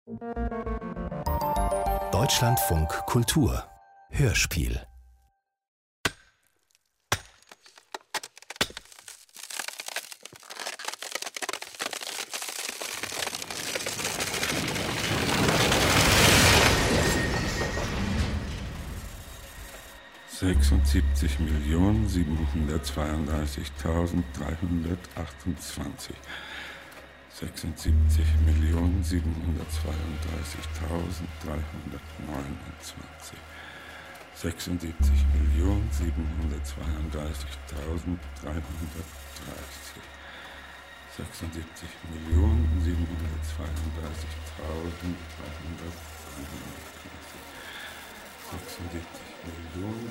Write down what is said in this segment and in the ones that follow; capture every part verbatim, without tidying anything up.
Deutschlandfunk Kultur Hörspiel. sechsundsiebzig Millionen siebenhundertzweiunddreißigtausenddreihundertachtundzwanzig. sechsundsiebzig Millionen siebenhundertzweiunddreißigtausenddreihundertneunundzwanzig. sechsundsiebzig Millionen siebenhundertzweiunddreißigtausenddreihundertdreißig. sechsundsiebzig Millionen siebenhundertzweiunddreißigtausenddreihundertdreißig. sechsundsiebzig Millionen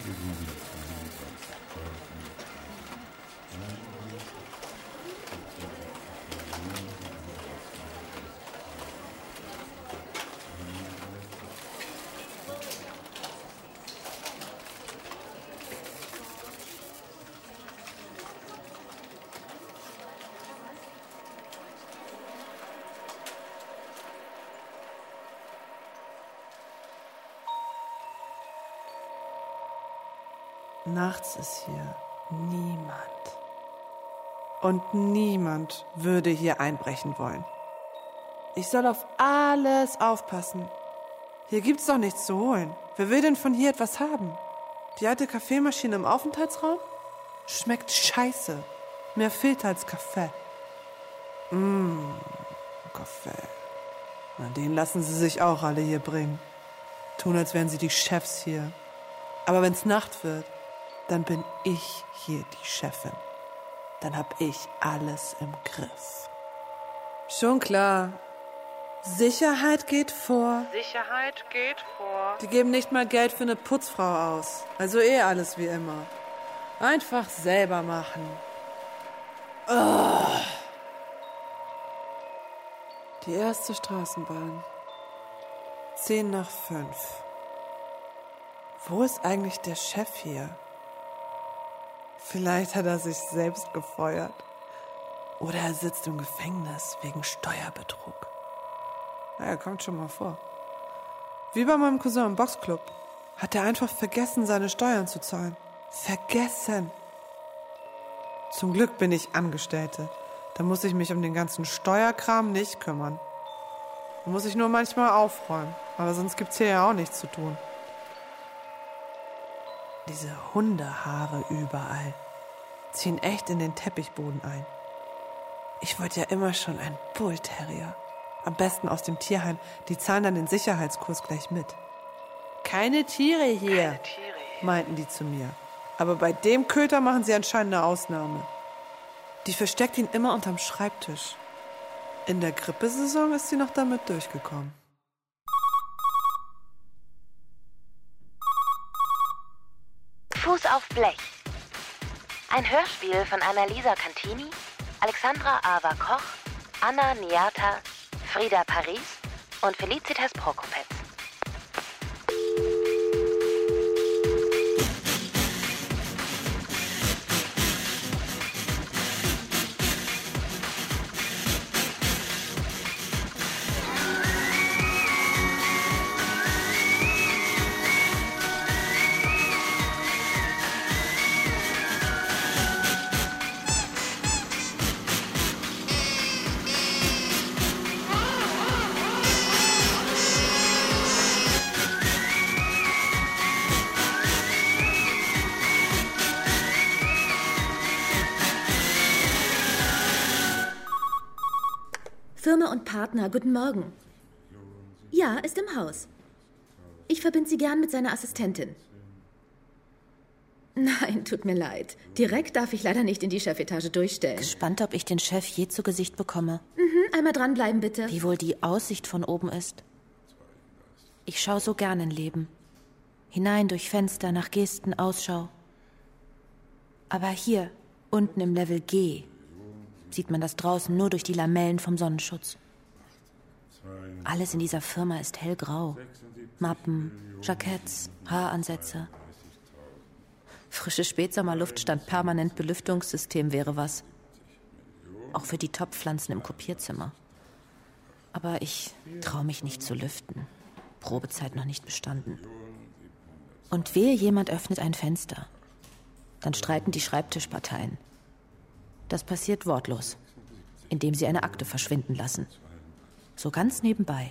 Nachts ist hier niemand. Und niemand würde hier einbrechen wollen. Ich soll auf alles aufpassen. Hier gibt's doch nichts zu holen. Wer will denn von hier etwas haben? Die alte Kaffeemaschine im Aufenthaltsraum? Schmeckt scheiße. Mehr Filter als Kaffee. Mmh, Kaffee. Na, den lassen sie sich auch alle hier bringen. Tun, als wären sie die Chefs hier. Aber wenn's Nacht wird, dann bin ich hier die Chefin. Dann hab ich alles im Griff. Schon klar. Sicherheit geht vor. Sicherheit geht vor. Die geben nicht mal Geld für eine Putzfrau aus. Also eh alles wie immer. Einfach selber machen. Oh. Die erste Straßenbahn. Zehn nach fünf. Wo ist eigentlich der Chef hier? Vielleicht hat er sich selbst gefeuert. Oder er sitzt im Gefängnis wegen Steuerbetrug. Naja, kommt schon mal vor. Wie bei meinem Cousin im Boxclub. Hat er einfach vergessen, seine Steuern zu zahlen. Vergessen. Zum Glück bin ich Angestellte. Da muss ich mich um den ganzen Steuerkram nicht kümmern. Da muss ich nur manchmal aufräumen. Aber sonst gibt's hier ja auch nichts zu tun. Diese Hundehaare überall ziehen echt in den Teppichboden ein. Ich wollte ja immer schon einen Bull Terrier. Am besten aus dem Tierheim. Die zahlen dann den Sicherheitskurs gleich mit. Keine Tiere hier, Keine Tiere hier. meinten die zu mir. Aber bei dem Köter machen sie anscheinend eine Ausnahme. Die versteckt ihn immer unterm Schreibtisch. In der Grippesaison ist sie noch damit durchgekommen. Fuß auf Blech. Ein Hörspiel von Annalisa Cantini, Alexandra Ava Koch, Anna Niata, Frieda Paris und Felicitas Prokopetz. Firma und Partner, guten Morgen. Ja, ist im Haus. Ich verbinde Sie gern mit seiner Assistentin. Nein, tut mir leid. Direkt darf ich leider nicht in die Chefetage durchstellen. Gespannt, ob ich den Chef je zu Gesicht bekomme. Mhm, einmal dranbleiben, bitte. Wie wohl die Aussicht von oben ist. Ich schaue so gern in Leben. Hinein durch Fenster, nach Gesten, Ausschau. Aber hier, unten im Level G, sieht man das draußen nur durch die Lamellen vom Sonnenschutz. Alles in dieser Firma ist hellgrau. Mappen, Jacketts, Haaransätze. Frische Spätsommerluft statt permanent Belüftungssystem wäre was. Auch für die Topfpflanzen im Kopierzimmer. Aber ich traue mich nicht zu lüften. Probezeit noch nicht bestanden. Und wehe, jemand öffnet ein Fenster. Dann streiten die Schreibtischparteien. Das passiert wortlos, indem sie eine Akte verschwinden lassen. So ganz nebenbei.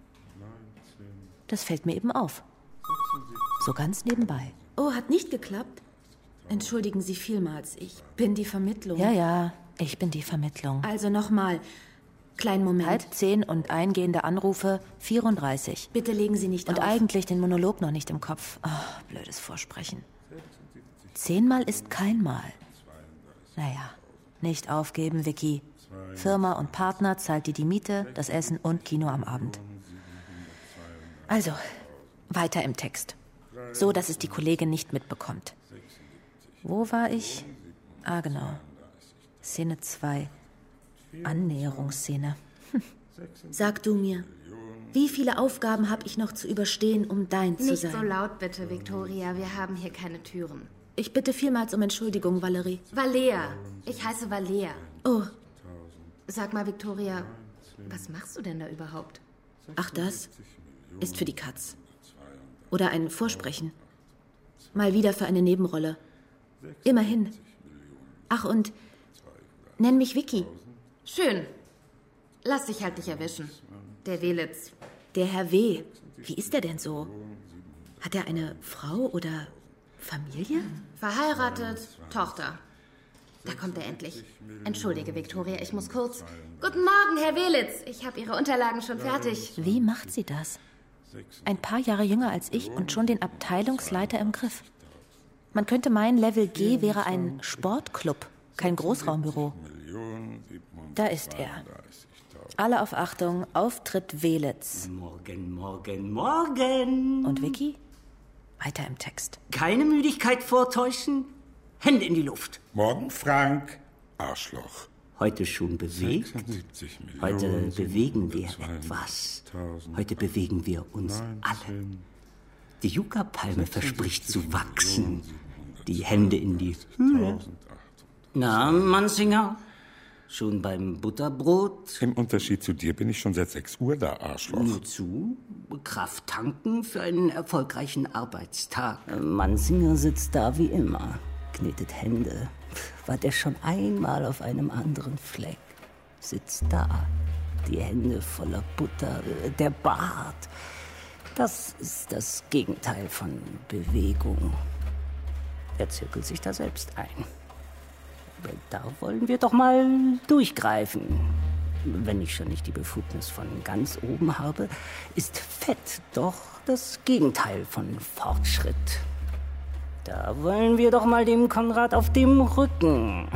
Das fällt mir eben auf. So ganz nebenbei. Oh, hat nicht geklappt? Entschuldigen Sie vielmals, ich bin die Vermittlung. Ja, ja, ich bin die Vermittlung. Also nochmal. Kleinen Moment. Halb zehn und eingehende Anrufe vierunddreißig. Bitte legen Sie nicht Und auf. eigentlich den Monolog noch nicht im Kopf. Oh, blödes Vorsprechen. Zehnmal ist kein Mal. Naja, nicht aufgeben, Vicky. Firma und Partner zahlt dir die Miete, das Essen und Kino am Abend. Also, weiter im Text. So, dass es die Kollegin nicht mitbekommt. Wo war ich? Ah, genau. Szene zwei. Annäherungsszene. Sag du mir, wie viele Aufgaben habe ich noch zu überstehen, um dein zu Nicht sein? so laut bitte, Victoria. Wir haben hier keine Türen. Ich bitte vielmals um Entschuldigung, Valerie. Valea. Ich heiße Valea. Oh, Sag mal, Victoria, was machst du denn da überhaupt? ach das ist für die Katz. Oder ein Vorsprechen. Mal wieder für eine Nebenrolle. Immerhin. Ach, und nenn mich Vicky. Schön. Lass dich halt nicht erwischen. Der Welitz. Der Herr W. Wie ist er denn so? Hat er eine Frau oder Familie? Verheiratet, Tochter. Da kommt er endlich. Entschuldige, Victoria, ich muss kurz... Guten Morgen, Herr Welitz. Ich habe Ihre Unterlagen schon fertig. Wie macht sie das? Ein paar Jahre jünger als ich und schon den Abteilungsleiter im Griff. Man könnte meinen, Level G wäre ein Sportclub, kein Großraumbüro. Da ist er. Alle auf Achtung, Auftritt Welitz. Morgen, morgen, morgen. Und Vicky? Weiter im Text. Keine Müdigkeit vortäuschen, Hände in die Luft. Morgen, Frank. Arschloch. Heute schon bewegt? sechsundsiebzig Millionen, Heute bewegen wir siebenhundertzweiundachtzigtausend, etwas. Heute bewegen wir uns alle. Die Yucca-Palme verspricht zu wachsen. Die Hände in die Höhe. Na, Mansinger? Schon beim Butterbrot? Im Unterschied zu dir bin ich schon seit sechs Uhr da, Arschloch. Nur zu. Kraft tanken für einen erfolgreichen Arbeitstag. Mansinger sitzt da wie immer. Knetet Hände. War der schon einmal auf einem anderen Fleck? Sitzt da. Die Hände voller Butter. Der Bart. Das ist das Gegenteil von Bewegung. Er zirkelt sich da selbst ein. Da wollen wir doch mal durchgreifen. Wenn ich schon nicht die Befugnis von ganz oben habe, ist Fett doch das Gegenteil von Fortschritt. Da wollen wir doch mal dem Konrad auf dem Rücken.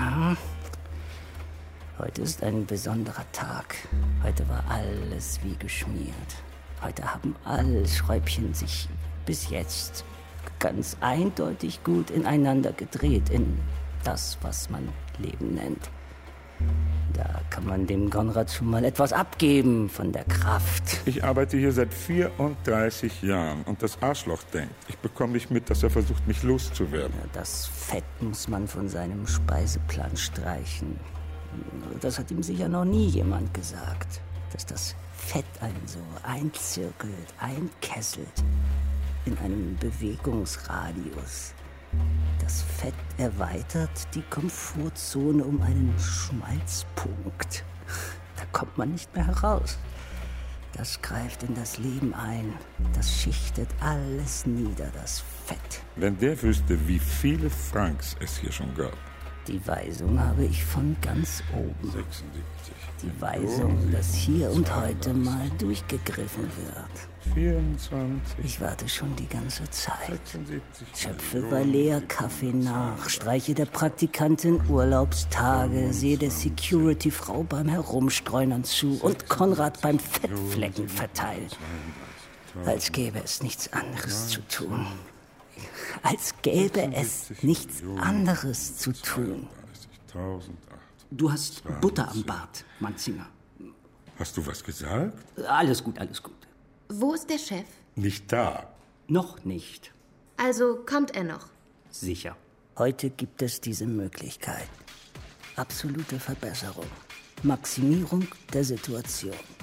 Heute ist ein besonderer Tag. Heute war alles wie geschmiert. Heute haben alle Schräubchen sich bis jetzt ganz eindeutig gut ineinander gedreht in das, was man Leben nennt. Da kann man dem Konrad schon mal etwas abgeben von der Kraft. Ich arbeite hier seit vierunddreißig Jahren und das Arschloch denkt, ich bekomme nicht mit, dass er versucht, mich loszuwerden. Das Fett muss man von seinem Speiseplan streichen. Das hat ihm sicher noch nie jemand gesagt, dass das Fett einen so einzirkelt, einkesselt in einem Bewegungsradius. Das Fett erweitert die Komfortzone um einen Schmalzpunkt. Da kommt man nicht mehr heraus. Das greift in das Leben ein. Das schichtet alles nieder, das Fett. Wenn der wüsste, wie viele Franks es hier schon gab. Die Weisung habe ich von ganz oben. sechsundsiebzig. Die Weisung, dass hier und heute mal durchgegriffen wird. vierundzwanzig. Ich warte schon die ganze Zeit. sechsundsiebzig. Schöpfe Valea-Kaffee nach, streiche der Praktikantin Urlaubstage, sehe der Security-Frau beim Herumstreunern zu und Konrad beim Fettflecken verteilen. Als gäbe es nichts anderes zu tun. Als gäbe es nichts anderes zu tun. Du hast Butter am Bart, Manzinger. Hast du was gesagt? Alles gut, alles gut. Wo ist der Chef? Nicht da. Noch nicht. Also kommt er noch? Sicher. Heute gibt es diese Möglichkeit. Absolute Verbesserung. Maximierung der Situation.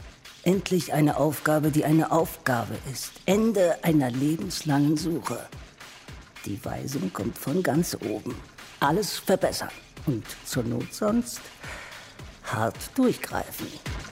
Endlich eine Aufgabe, die eine Aufgabe ist. Ende einer lebenslangen Suche. Die Weisung kommt von ganz oben. Alles verbessern. Und zur Not sonst hart durchgreifen.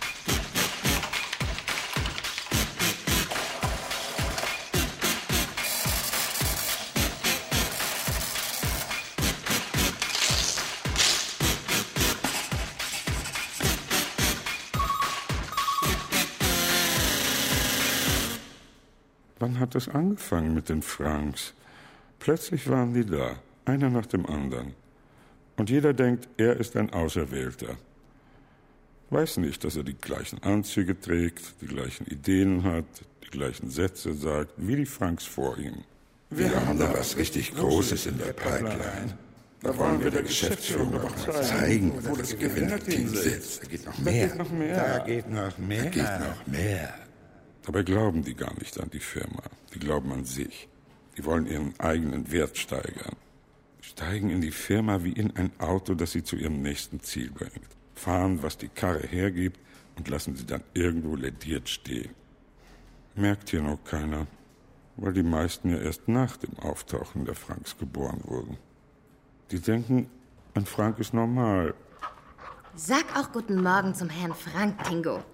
Wann hat es angefangen mit den Franks? Plötzlich waren die da, einer nach dem anderen. Und jeder denkt, er ist ein Auserwählter. Weiß nicht, dass er die gleichen Anzüge trägt, die gleichen Ideen hat, die gleichen Sätze sagt, wie die Franks vor ihm. Wir haben da was richtig Großes in der Pipeline. Da wollen wir der Geschäftsführung aber auch mal zeigen, wo das Gewinnerteam sitzt. Da geht noch mehr. Da geht noch mehr. Da geht noch mehr. Da geht noch mehr. Dabei glauben die gar nicht an die Firma. Die glauben an sich. Die wollen ihren eigenen Wert steigern. Steigen in die Firma wie in ein Auto, das sie zu ihrem nächsten Ziel bringt. Fahren, was die Karre hergibt und lassen sie dann irgendwo lediert stehen. Merkt hier noch keiner, weil die meisten ja erst nach dem Auftauchen der Franks geboren wurden. Die denken, ein Frank ist normal. Sag auch guten Morgen zum Herrn Frank, Tingo.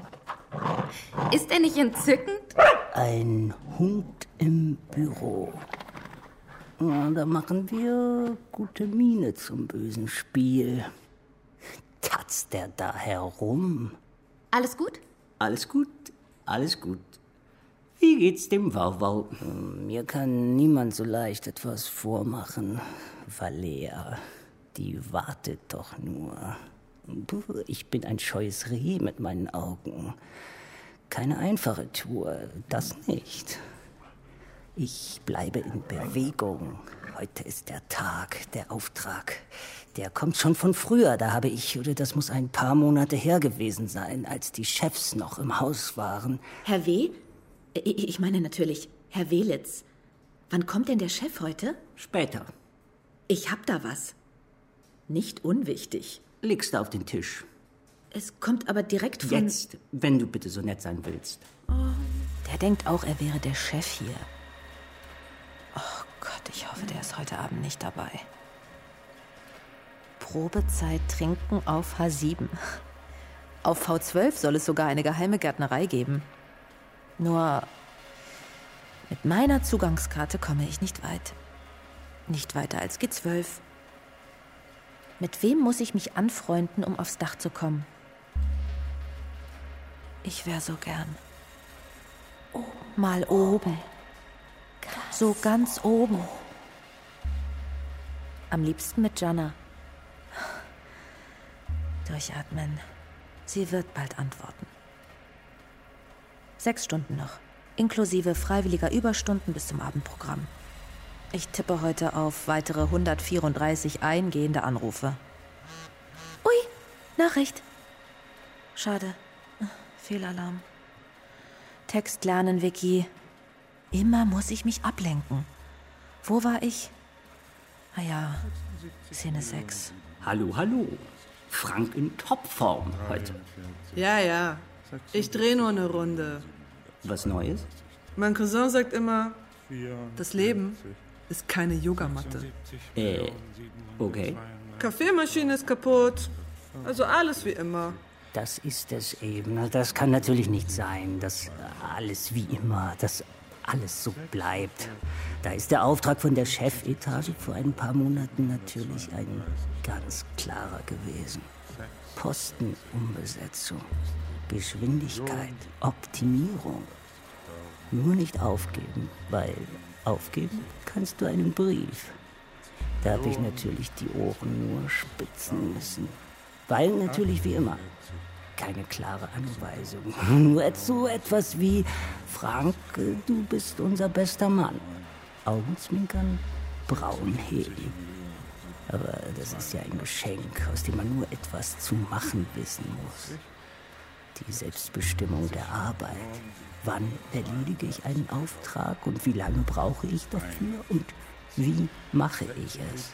Ist er nicht entzückend? Ein Hund im Büro. Ja, da machen wir gute Miene zum bösen Spiel. Tatzt der da herum? Alles gut? Alles gut, alles gut. Wie geht's dem Wauwau? Mir kann niemand so leicht etwas vormachen. Valea, die wartet doch nur. Ich bin ein scheues Reh mit meinen Augen. Keine einfache Tour, das nicht. Ich bleibe in Bewegung. Heute ist der Tag, der Auftrag. Der kommt schon von früher. Da habe ich, oder das muss ein paar Monate her gewesen sein, als die Chefs noch im Haus waren. Herr W.? Ich meine natürlich, Herr Welitz. Wann kommt denn der Chef heute? Später. Ich hab da was. Nicht unwichtig. Legst du auf den Tisch. Es kommt aber direkt von... Jetzt, wenn du bitte so nett sein willst. Oh, der denkt auch, er wäre der Chef hier. Oh Gott, ich hoffe, der ist heute Abend nicht dabei. Probezeit trinken auf H sieben. Auf V zwölf soll es sogar eine geheime Gärtnerei geben. Nur mit meiner Zugangskarte komme ich nicht weit. Nicht weiter als G zwölf. Mit wem muss ich mich anfreunden, um aufs Dach zu kommen? Ich wäre so gern oh, mal oben. So ganz oben. Am liebsten mit Jana. Durchatmen. Sie wird bald antworten. Sechs Stunden noch, inklusive freiwilliger Überstunden bis zum Abendprogramm. Ich tippe heute auf weitere hundertvierunddreißig eingehende Anrufe. Ui, Nachricht. Schade. Fehlalarm. Text lernen, Vicky. Immer muss ich mich ablenken. Wo war ich? Ah ja, Szene sechs. Hallo, hallo. Frank in Topform heute. Ja, ja. Ich drehe nur eine Runde. Was Neues? Mein Cousin sagt immer, das Leben ist keine Yogamatte. Äh, okay. Kaffeemaschine ist kaputt. Also alles wie immer. Das ist es eben. Das kann natürlich nicht sein, dass alles wie immer, dass alles so bleibt. Da ist der Auftrag von der Chefetage vor ein paar Monaten natürlich ein ganz klarer gewesen. Postenumbesetzung, Geschwindigkeit, Optimierung. Nur nicht aufgeben, weil aufgeben kannst du einen Brief. Da habe ich natürlich die Ohren nur spitzen müssen. Weil natürlich wie immer keine klare Anweisung. Nur so etwas wie, Frank, du bist unser bester Mann. Augenzwinkern, Brauen heben. Aber das ist ja ein Geschenk, aus dem man nur etwas zu machen wissen muss. Die Selbstbestimmung der Arbeit. Wann erledige ich einen Auftrag und wie lange brauche ich dafür und wie mache ich es?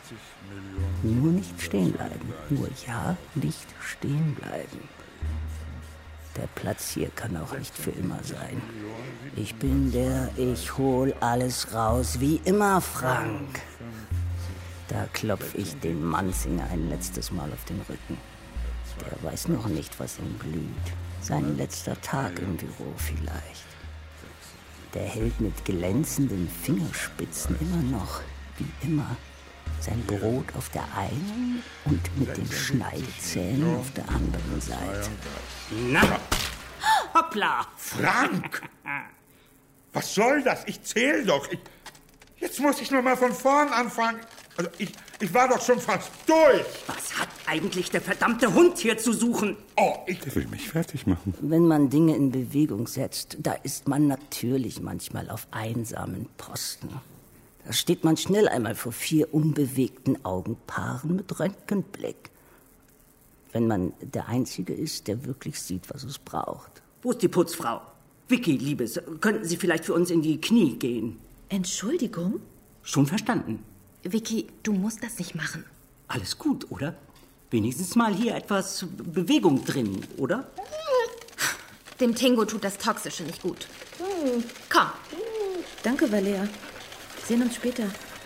Nur nicht stehen bleiben. Nur ja, nicht stehen bleiben. Der Platz hier kann auch nicht für immer sein. Ich bin der, ich hol alles raus, wie immer, Frank. Da klopf ich den Mansinger ein letztes Mal auf den Rücken. Der weiß noch nicht, was ihm blüht. Sein letzter Tag im Büro vielleicht. Der hält mit glänzenden Fingerspitzen immer noch, wie immer, sein Brot auf der einen und mit den Schneidezähnen auf der anderen Seite. Na, hoppla! Frank! Was soll das? Ich zähl doch. Ich, jetzt muss ich noch mal von vorn anfangen. Also ich, ich war doch schon fast durch. Was hat eigentlich der verdammte Hund hier zu suchen? Oh, ich Der will mich fertig machen. Wenn man Dinge in Bewegung setzt, da ist man natürlich manchmal auf einsamen Posten. Da steht man schnell einmal vor vier unbewegten Augenpaaren mit Röntgenblick. Wenn man der Einzige ist, der wirklich sieht, was es braucht. Wo ist die Putzfrau? Vicky, Liebes, könnten Sie vielleicht für uns in die Knie gehen? Entschuldigung? Schon verstanden. Vicky, du musst das nicht machen. Alles gut, oder? Wenigstens mal hier etwas Bewegung drin, oder? Dem Tingo tut das Toxische nicht gut. Komm. Danke, Valea. Sehen uns später.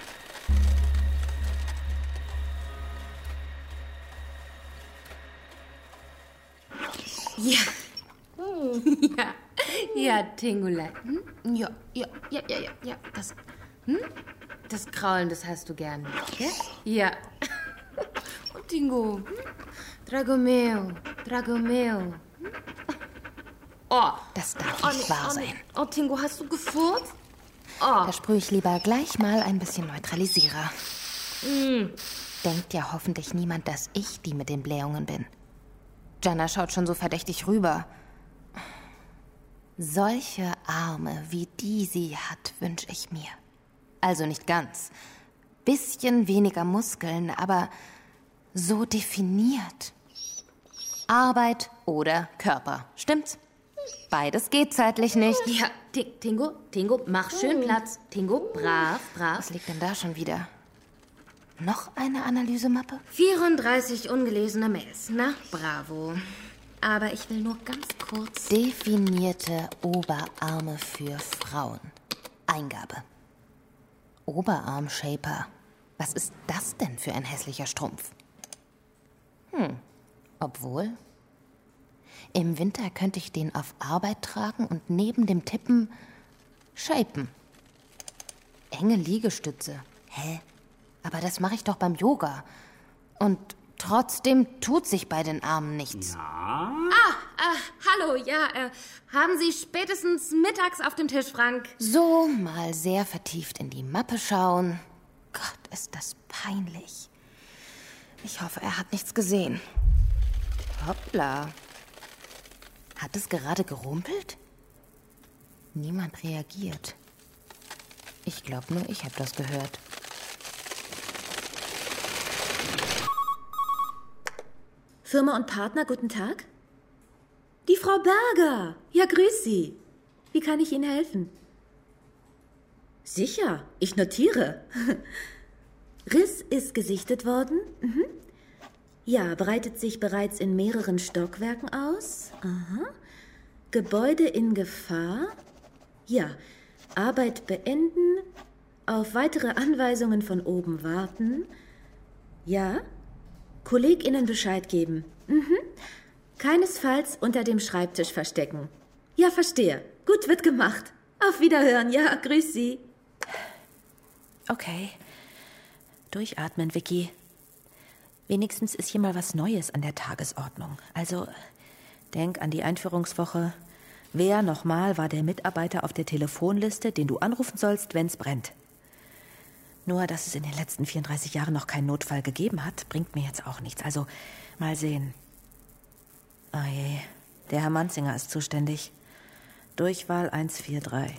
Ja. Ja. Ja, Tingulei. Hm? Ja, ja, ja, ja, ja, ja. Das, hm? Das Kraulen, das hast du gern. Gell? Ja. Und Tingo. Hm? Dragomeo, Dragomeo. Hm? Oh. Das darf Oh, nicht nee, wahr oh, sein. nee. Oh, Tingo, hast du gefurzt? Oh. Da sprühe ich lieber gleich mal ein bisschen Neutralisierer. Mm. Denkt ja hoffentlich niemand, dass ich die mit den Blähungen bin. Jana schaut schon so verdächtig rüber. Solche Arme, wie die sie hat, wünsche ich mir. Also nicht ganz. Bisschen weniger Muskeln, aber so definiert. Arbeit oder Körper, stimmt's? Beides geht zeitlich nicht. Ja, T- Tingo, Tingo, mach schön Platz. Tingo, brav, brav. Was liegt denn da schon wieder? Noch eine Analysemappe? vierunddreißig ungelesene Mails. Na, bravo. Aber ich will nur ganz kurz... Definierte Oberarme für Frauen. Eingabe. Oberarm-Shaper. Was ist das denn für ein hässlicher Strumpf? Hm, obwohl... Im Winter könnte ich den auf Arbeit tragen und neben dem Tippen shapen. Enge Liegestütze. Hä? Aber das mache ich doch beim Yoga. Und trotzdem tut sich bei den Armen nichts. Ja? Ah, äh, hallo, ja, äh, haben Sie spätestens mittags auf dem Tisch, Frank? So, mal sehr vertieft in die Mappe schauen. Gott, ist das peinlich. Ich hoffe, er hat nichts gesehen. Hoppla. Hat es gerade gerumpelt? Niemand reagiert. Ich glaube nur, ich habe das gehört. Firma und Partner, guten Tag. Die Frau Berger. Ja, grüß Sie. Wie kann ich Ihnen helfen? Sicher, ich notiere. Riss ist gesichtet worden. Mhm. Ja, breitet sich bereits in mehreren Stockwerken aus. Aha. Gebäude in Gefahr. Ja, Arbeit beenden. Auf weitere Anweisungen von oben warten. Ja. KollegInnen Bescheid geben. Mhm. Keinesfalls unter dem Schreibtisch verstecken. Ja, verstehe. Gut, wird gemacht. Auf Wiederhören. Ja, grüß Sie. Okay. Durchatmen, Vicky. Wenigstens ist hier mal was Neues an der Tagesordnung. Also, denk an die Einführungswoche. Wer nochmal war der Mitarbeiter auf der Telefonliste, den du anrufen sollst, wenn's brennt? Nur, dass es in den letzten vierunddreißig Jahren noch keinen Notfall gegeben hat, bringt mir jetzt auch nichts. Also, mal sehen. Oh je, der Herr Mansinger ist zuständig. Durchwahl eins vier drei.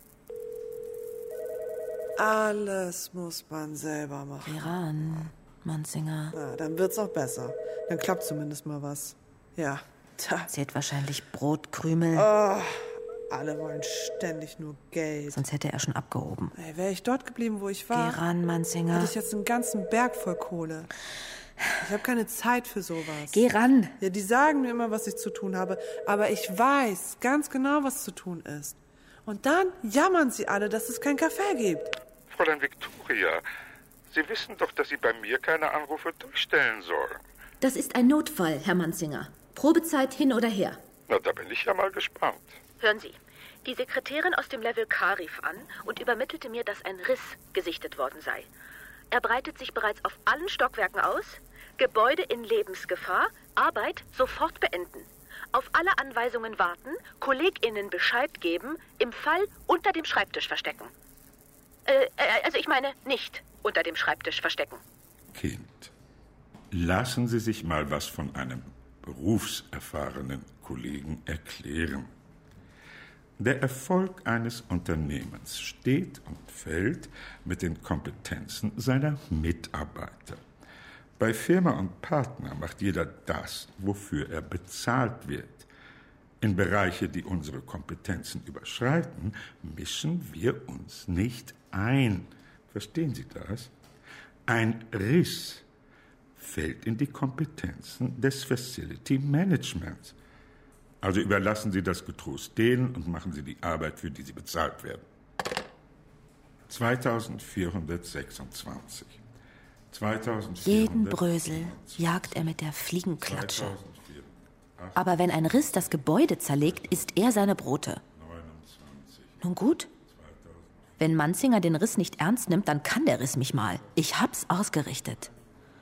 Alles muss man selber machen. Iran, Mansinger. Na, dann wird's auch besser. Dann klappt zumindest mal was. Ja, tja. Zählt wahrscheinlich Brotkrümel. Oh, alle wollen ständig nur Geld. Sonst hätte er schon abgehoben. Ey, wäre ich dort geblieben, wo ich war, Iran, Mansinger. hätte ich jetzt einen ganzen Berg voll Kohle. Ich habe keine Zeit für sowas. Geh ran. Ja, die sagen mir immer, was ich zu tun habe, aber ich weiß ganz genau, was zu tun ist. Und dann jammern sie alle, dass es kein Kaffee gibt. Fräulein Victoria, Sie wissen doch, dass Sie bei mir keine Anrufe durchstellen sollen. Das ist ein Notfall, Herr Manzinger. Probezeit hin oder her. Na, da bin ich ja mal gespannt. Hören Sie, die Sekretärin aus dem Level K rief an und übermittelte mir, dass ein Riss gesichtet worden sei. Er breitet sich bereits auf allen Stockwerken aus. Gebäude in Lebensgefahr, Arbeit sofort beenden. Auf alle Anweisungen warten, KollegInnen Bescheid geben, im Fall unter dem Schreibtisch verstecken. Äh, also ich meine, nicht unter dem Schreibtisch verstecken. Kind, lassen Sie sich mal was von einem berufserfahrenen Kollegen erklären. Der Erfolg eines Unternehmens steht und fällt mit den Kompetenzen seiner Mitarbeiter. Bei Firma und Partner macht jeder das, wofür er bezahlt wird. In Bereiche, die unsere Kompetenzen überschreiten, mischen wir uns nicht ein. Verstehen Sie das? Ein Riss fällt in die Kompetenzen des Facility Managements. Also überlassen Sie das getrost denen und machen Sie die Arbeit, für die Sie bezahlt werden. zweitausendvierhundertsechsundzwanzig. Jeden Brösel jagt er mit der Fliegenklatsche. Aber wenn ein Riss das Gebäude zerlegt, isst er seine Brote. Nun gut. Wenn Manzinger den Riss nicht ernst nimmt, dann kann der Riss mich mal. Ich hab's ausgerichtet.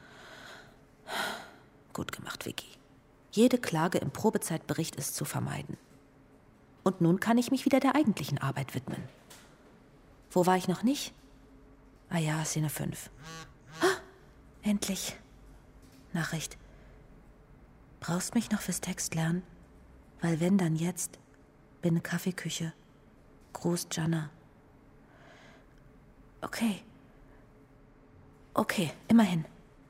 Gut gemacht, Vicky. Jede Klage im Probezeitbericht ist zu vermeiden. Und nun kann ich mich wieder der eigentlichen Arbeit widmen. Wo war ich noch nicht? Ah ja, Szene fünf. Ah, endlich. Nachricht. Brauchst mich noch fürs Textlernen? Weil wenn, dann jetzt. Bin in Kaffeeküche. Gruß, Jana. Okay. Okay, immerhin.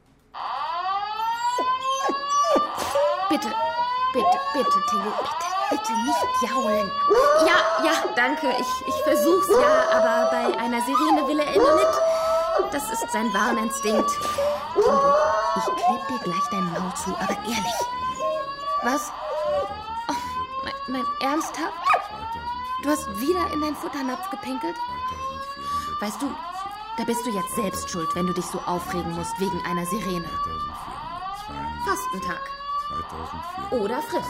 Bitte, bitte, bitte, Tingo, bitte, bitte nicht jaulen. Ja, ja, danke, ich, ich versuch's ja, aber bei einer Sirene will er immer mit. Das ist sein Warninstinkt. Tingo, ich kleb dir gleich dein Maul zu, aber ehrlich. Was? Oh, nein, nein, ernsthaft? Du hast wieder in deinen Futternapf gepinkelt? Weißt du, da bist du jetzt selbst schuld, wenn du dich so aufregen musst wegen einer Sirene. Fastentag. Oder friss.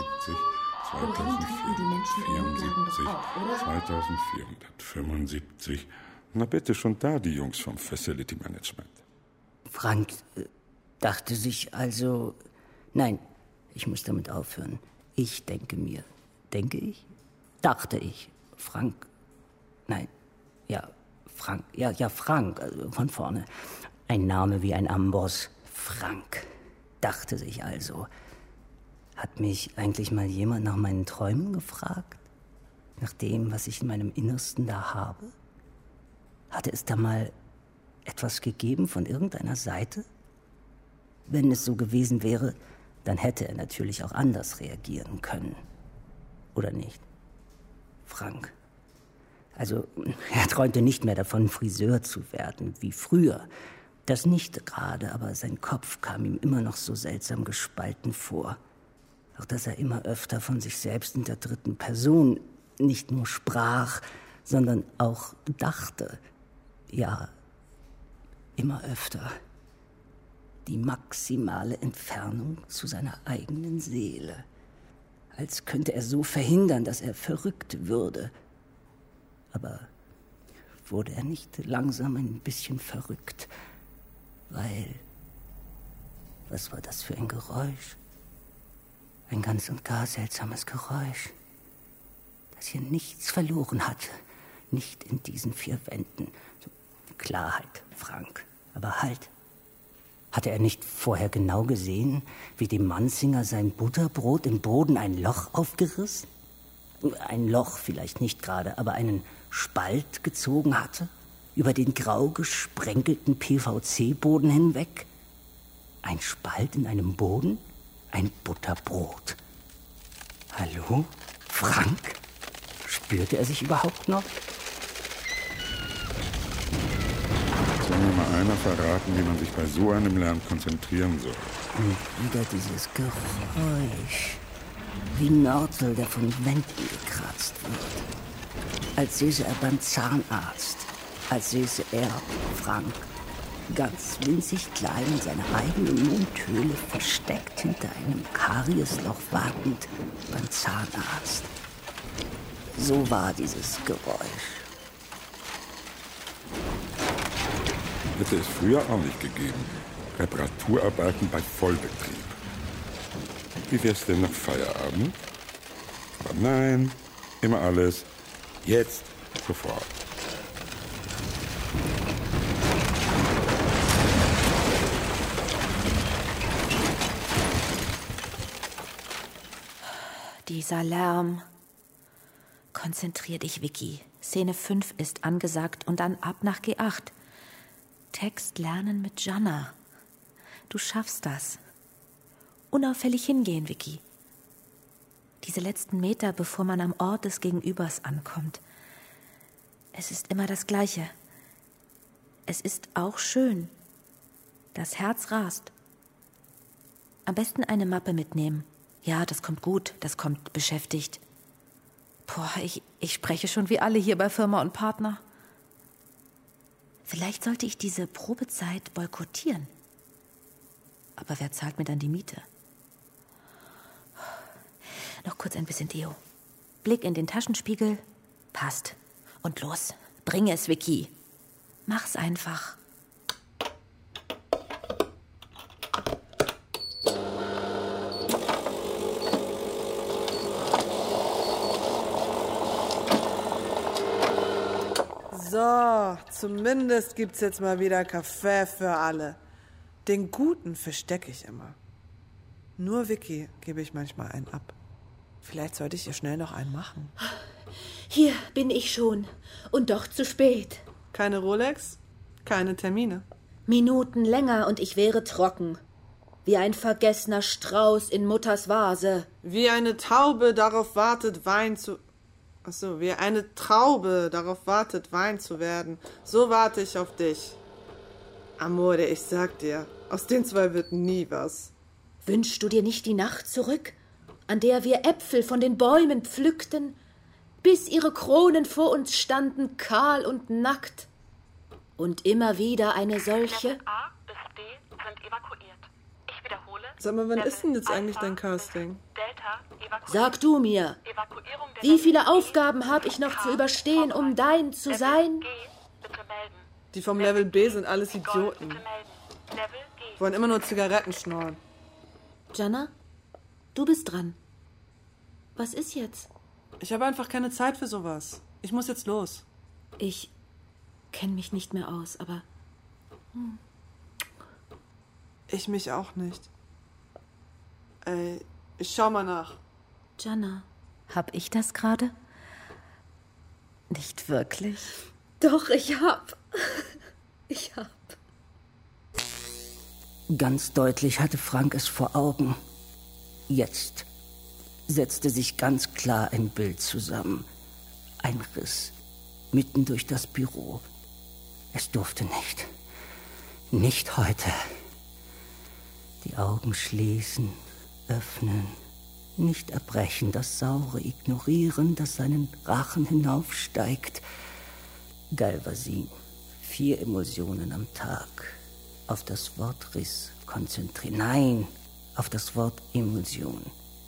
Urin trinken die Menschen in Notlagen doch auch, oder? zweitausendvierhundertfünfundsiebzig. Na bitte, schon da die Jungs vom Facility Management. Frank äh, dachte sich also... Nein, ich muss damit aufhören. Ich denke mir. Denke ich? Dachte ich. Frank... Nein, ja, Frank. Ja, ja, Frank, also von vorne. Ein Name wie ein Amboss. Frank. Dachte sich also. Hat mich eigentlich mal jemand nach meinen Träumen gefragt? Nach dem, was ich in meinem Innersten da habe? Hatte es da mal etwas gegeben von irgendeiner Seite? Wenn es so gewesen wäre, dann hätte er natürlich auch anders reagieren können. Oder nicht? Frank. Also, er träumte nicht mehr davon, Friseur zu werden, wie früher. Das nicht gerade, aber sein Kopf kam ihm immer noch so seltsam gespalten vor. Auch dass er immer öfter von sich selbst in der dritten Person nicht nur sprach, sondern auch dachte. Ja, immer öfter. Die maximale Entfernung zu seiner eigenen Seele. Als könnte er so verhindern, dass er verrückt würde. Aber wurde er nicht langsam ein bisschen verrückt? Weil, was war das für ein Geräusch? Ein ganz und gar seltsames Geräusch, das hier nichts verloren hatte. Nicht in diesen vier Wänden. Klarheit, Frank, aber halt. Hatte er nicht vorher genau gesehen, wie dem Manzinger sein Butterbrot im Boden ein Loch aufgerissen? Ein Loch vielleicht nicht gerade, aber einen Spalt gezogen hatte? Über den grau gesprenkelten P V C-Boden hinweg? Ein Spalt in einem Boden? Ein Butterbrot. Hallo? Frank? Spürte er sich überhaupt noch? soll mir mal einer verraten, wie man sich bei so einem Lärm konzentrieren soll. Und wieder dieses Geräusch. Wie Mörtel, der von Wänden gekratzt wird. Als säße er beim Zahnarzt. Als säße er, Frank, ganz winzig klein in seiner eigenen Mundhöhle versteckt hinter einem Kariesloch wartend beim Zahnarzt. So war dieses Geräusch. Hätte es früher auch nicht gegeben. Reparaturarbeiten bei Vollbetrieb. Wie wär's denn nach Feierabend? Aber nein, immer alles. Jetzt, sofort. Dieser Lärm. Konzentrier dich, Vicky. Szene fünf ist angesagt und dann ab nach G acht. Text lernen mit Jana. Du schaffst das. Unauffällig hingehen, Vicky. Diese letzten Meter, bevor man am Ort des Gegenübers ankommt. Es ist immer das Gleiche. Es ist auch schön. Das Herz rast. Am besten eine Mappe mitnehmen. Ja, das kommt gut, das kommt beschäftigt. Boah, ich, ich spreche schon wie alle hier bei Firma und Partner. Vielleicht sollte ich diese Probezeit boykottieren. Aber wer zahlt mir dann die Miete? Noch kurz ein bisschen Deo. Blick in den Taschenspiegel. Passt. Und los, bring es, Vicky. Mach's einfach. So, zumindest gibt's jetzt mal wieder Kaffee für alle. Den guten verstecke ich immer. Nur Vicky gebe ich manchmal einen ab. Vielleicht sollte ich ihr schnell noch einen machen. Hier bin ich schon. Und doch zu spät. Keine Rolex, keine Termine. Minuten länger und ich wäre trocken. Wie ein vergessener Strauß in Mutters Vase. Wie eine Taube darauf wartet, Wein zu... Ach so, wie eine Traube darauf wartet, Wein zu werden. So warte ich auf dich. Amore, ich sag dir, aus den zwei wird nie was. Wünschst du dir nicht die Nacht zurück, an der wir Äpfel von den Bäumen pflückten, bis ihre Kronen vor uns standen, kahl und nackt? Und immer wieder eine solche... Level A bis D sind evakuiert. Ich wiederhole. Sag mal, wann Level ist denn jetzt eigentlich Alpha dein Casting? Delta evakuiert. Sag du mir, Evakuierung der wie viele Level E, Aufgaben habe ich noch zu überstehen, um dein zu Level sein? G, bitte melden. Die vom Level B sind alles Idioten. Bitte melden. Level G. Wollen immer nur Zigaretten schnorren. Jana, du bist dran. Was ist jetzt? Ich habe einfach keine Zeit für sowas. Ich muss jetzt los. Ich kenne mich nicht mehr aus, aber... Hm. Ich mich auch nicht. Ey, ich schau mal nach. Jana, hab ich das gerade? Nicht wirklich? Doch, ich hab. Ich hab. Ganz deutlich hatte Frank es vor Augen. Jetzt setzte sich ganz klar ein Bild zusammen. Ein Riss mitten durch das Büro. Es durfte nicht. Nicht heute. Die Augen schließen, öffnen, nicht erbrechen, das Saure ignorieren, das seinen Rachen hinaufsteigt. Galvasin, vier Emulsionen am Tag. Auf das Wort Riss konzentrieren. Nein, auf das Wort Emulsion.